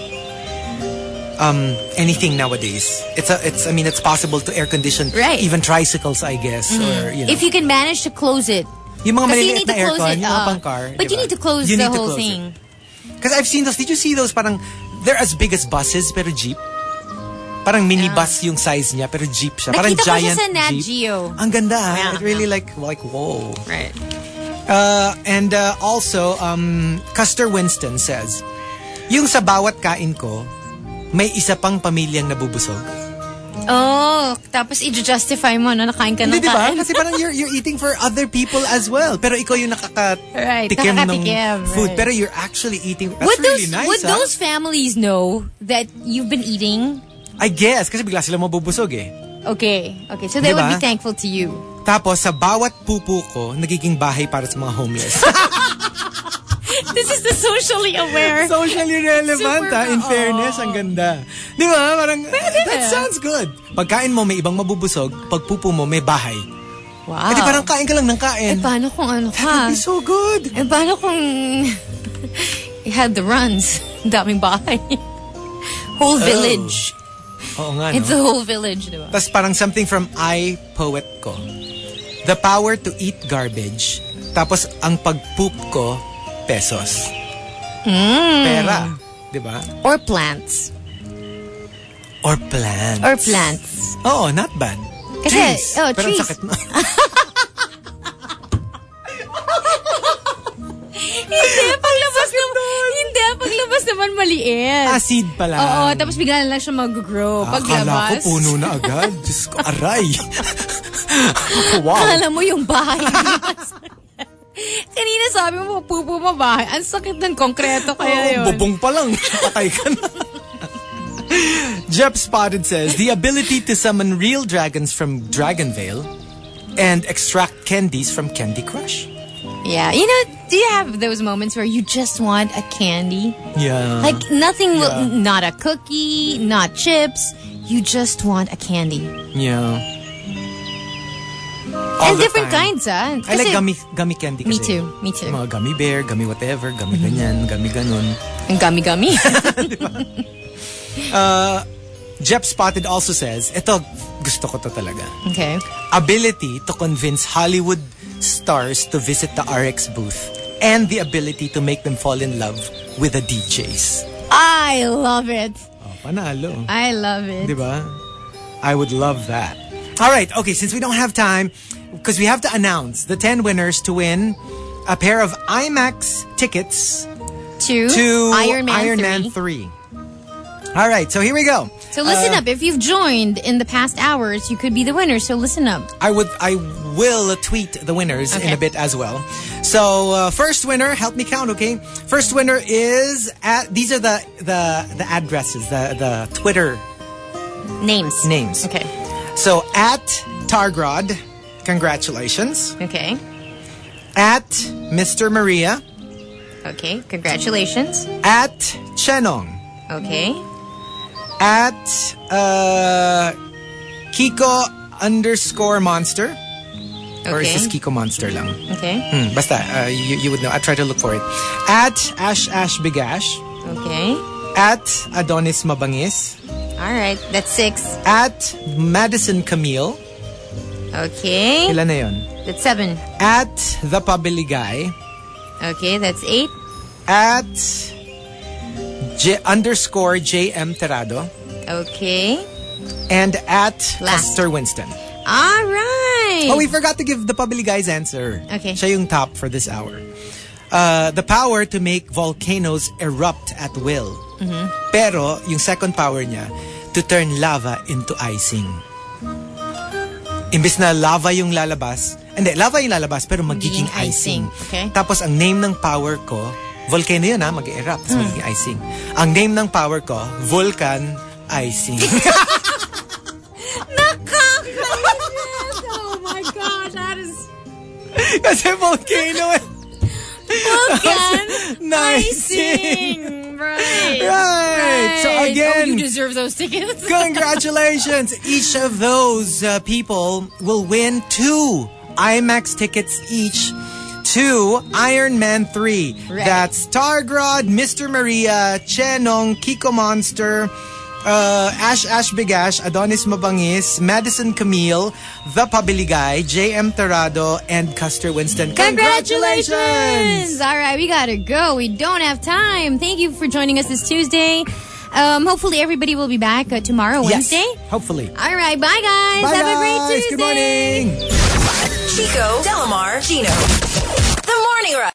um, anything nowadays. It's a, it's, I mean, it's possible to air condition Right. even tricycles, I guess. Or, you know. If you can manage to close it. Yung mga Kasi you maliliit need na to close aircon, it. yung mga uh, pang-car. But you diba? need to close You the need to whole close thing. Because I've seen those. Did you see those parang, they're as big as buses, pero jeep? Parang minibus yung size niya, pero jeep siya. Parang Nakita ko siya giant sa Nat jeep. Geo. Ang ganda, ah. Yeah, It really yeah. like, like, whoa. Right. Uh, and uh, also, um, Custer Winston says, yung sa bawat kain ko, may isa pang pamilyang nabubusog. Oh, tapos i-justify mo na nakain ka ng Hindi, di ba? kain. Kasi parang you're, you're eating for other people as well. Pero ikaw yung Right, nakakatikim ng nakakatikim, food. right. Pero you're actually eating. That's Would really those, nice, would ah. those families know that you've been eating? I guess. Kasi bigla sila mabubusog eh. Okay. Okay. So they Diba? would be thankful to you. Tapos sa bawat pupu ko, nagiging bahay para sa mga homeless. This is the socially aware. Socially relevant, Super- ha? In Oo. fairness, ang ganda. Di ba? Parang, Pwede. that sounds good. Pagkain mo, may ibang mabubusog. Pagpupo mo, may bahay. Wow. Eh di parang kain ka lang ng kain. Eh, paano kung ano That would ka? be so good. Eh, paano kung you had the runs? Daming bahay. Whole village. Oo nga, It's no? a whole village, di ba? Tapos parang something from I, poet ko. The power to eat garbage. Tapos ang pagpoop ko, pesos. Mm. Pera. Di ba? Or plants. Or plants. Or plants. Oo, not bad. Kasi, Trees. oh, Pero ang trees. sakit na. Hindi, paglabas naman, hindi, paglabas naman maliit. Ah, seed pala. Oo, tapos bigla na lang siya mag-grow. Akala ko Paglabas. puno na agad. Diyos ko, aray. Wow. Akala mo yung bahay. Kanina sabi mo, pupo mo bahay. Ang sakit ng konkreto kaya yun. Oh, bubong pa lang. Patay ka na. Jep Spotted says, the ability to summon real dragons from Dragonvale and extract candies from Candy Crush. Yeah. You know, do you have those moments where you just want a candy? Yeah. Like nothing, will, Yeah. not a cookie, not chips. You just want a candy. Yeah. All And the different time. kinds, ah. I like Kasi- gummy gummy candy kasi. Me too, me too. Mga gummy bear, gummy whatever, gummy ganyan, gummy ganon. Ang gummy-gummy. Jep Spotted also says, ito, gusto ko to talaga. Okay. Ability to convince Hollywood stars to visit the R X booth and the ability to make them fall in love with the D Js. I love it. Oh, panalo. I love it. Diba? I would love that. All right. Okay. Since we don't have time, because we have to announce the ten winners to win a pair of IMAX tickets To, to Iron Man Iron three. Man three. All right. So here we go. So listen Uh, up. If you've joined in the past hours, you could be the winner. So listen up. I would, I will tweet the winners in Okay. a bit as well. So uh, first winner, help me count, okay? First winner is at. These are the the the addresses, the the Twitter Names. names. Okay. So at Targrod, congratulations. Okay. At Mister Maria, Okay. Congratulations. at Chenong, Okay. at uh, Kiko underscore monster, or is Okay. this Kiko monster lang? Okay. Hmm, basta, uh, you, you would know. I try to look for it. At Ash Ash Bigash. Okay. At Adonis Mabangis. All right. That's six. At Madison Camille. Okay. Ilan na yun? That's seven. At The Pabiligay. Okay. That's eight. At J underscore J M Terado. Okay. And at Last. Custer Winston. All right. Oh, we forgot to give the Pabiligay's answer. Okay. Siya yung top for this hour. Uh, the power to make volcanoes erupt at will. Mm-hmm. Pero, yung second power niya, to turn lava into icing. Imbis na lava yung lalabas, hindi, lava yung lalabas, pero magiging Magiging icing. icing. Okay. Tapos, ang name ng power ko, volcano yun ha, mag-erupt, tapos magiging icing. Ang name ng power ko, Vulcan Icing. Nakakainis. Oh my God. That is Kasi volcano eh. Vulcan Icing. Right. Right. So Right. again, Oh, you deserve those tickets. congratulations. Each of those uh, people will win two IMAX tickets each to Iron Man three. Right. That's Targrod, Mister Maria, Chenong, Kiko Monster, uh, Ash Ash Bigash, Adonis Mabangis, Madison Camille, The Pabiligay, J M Terado, and Custer Winston. Congratulations! All right, we gotta go. We don't have time. Thank you for joining us this Tuesday. Um, hopefully everybody will be back uh, tomorrow, Yes, Wednesday. hopefully. All right, bye guys. Bye have guys. a great Tuesday. Good morning. Chico, Delamar, Gino. The Morning Rush.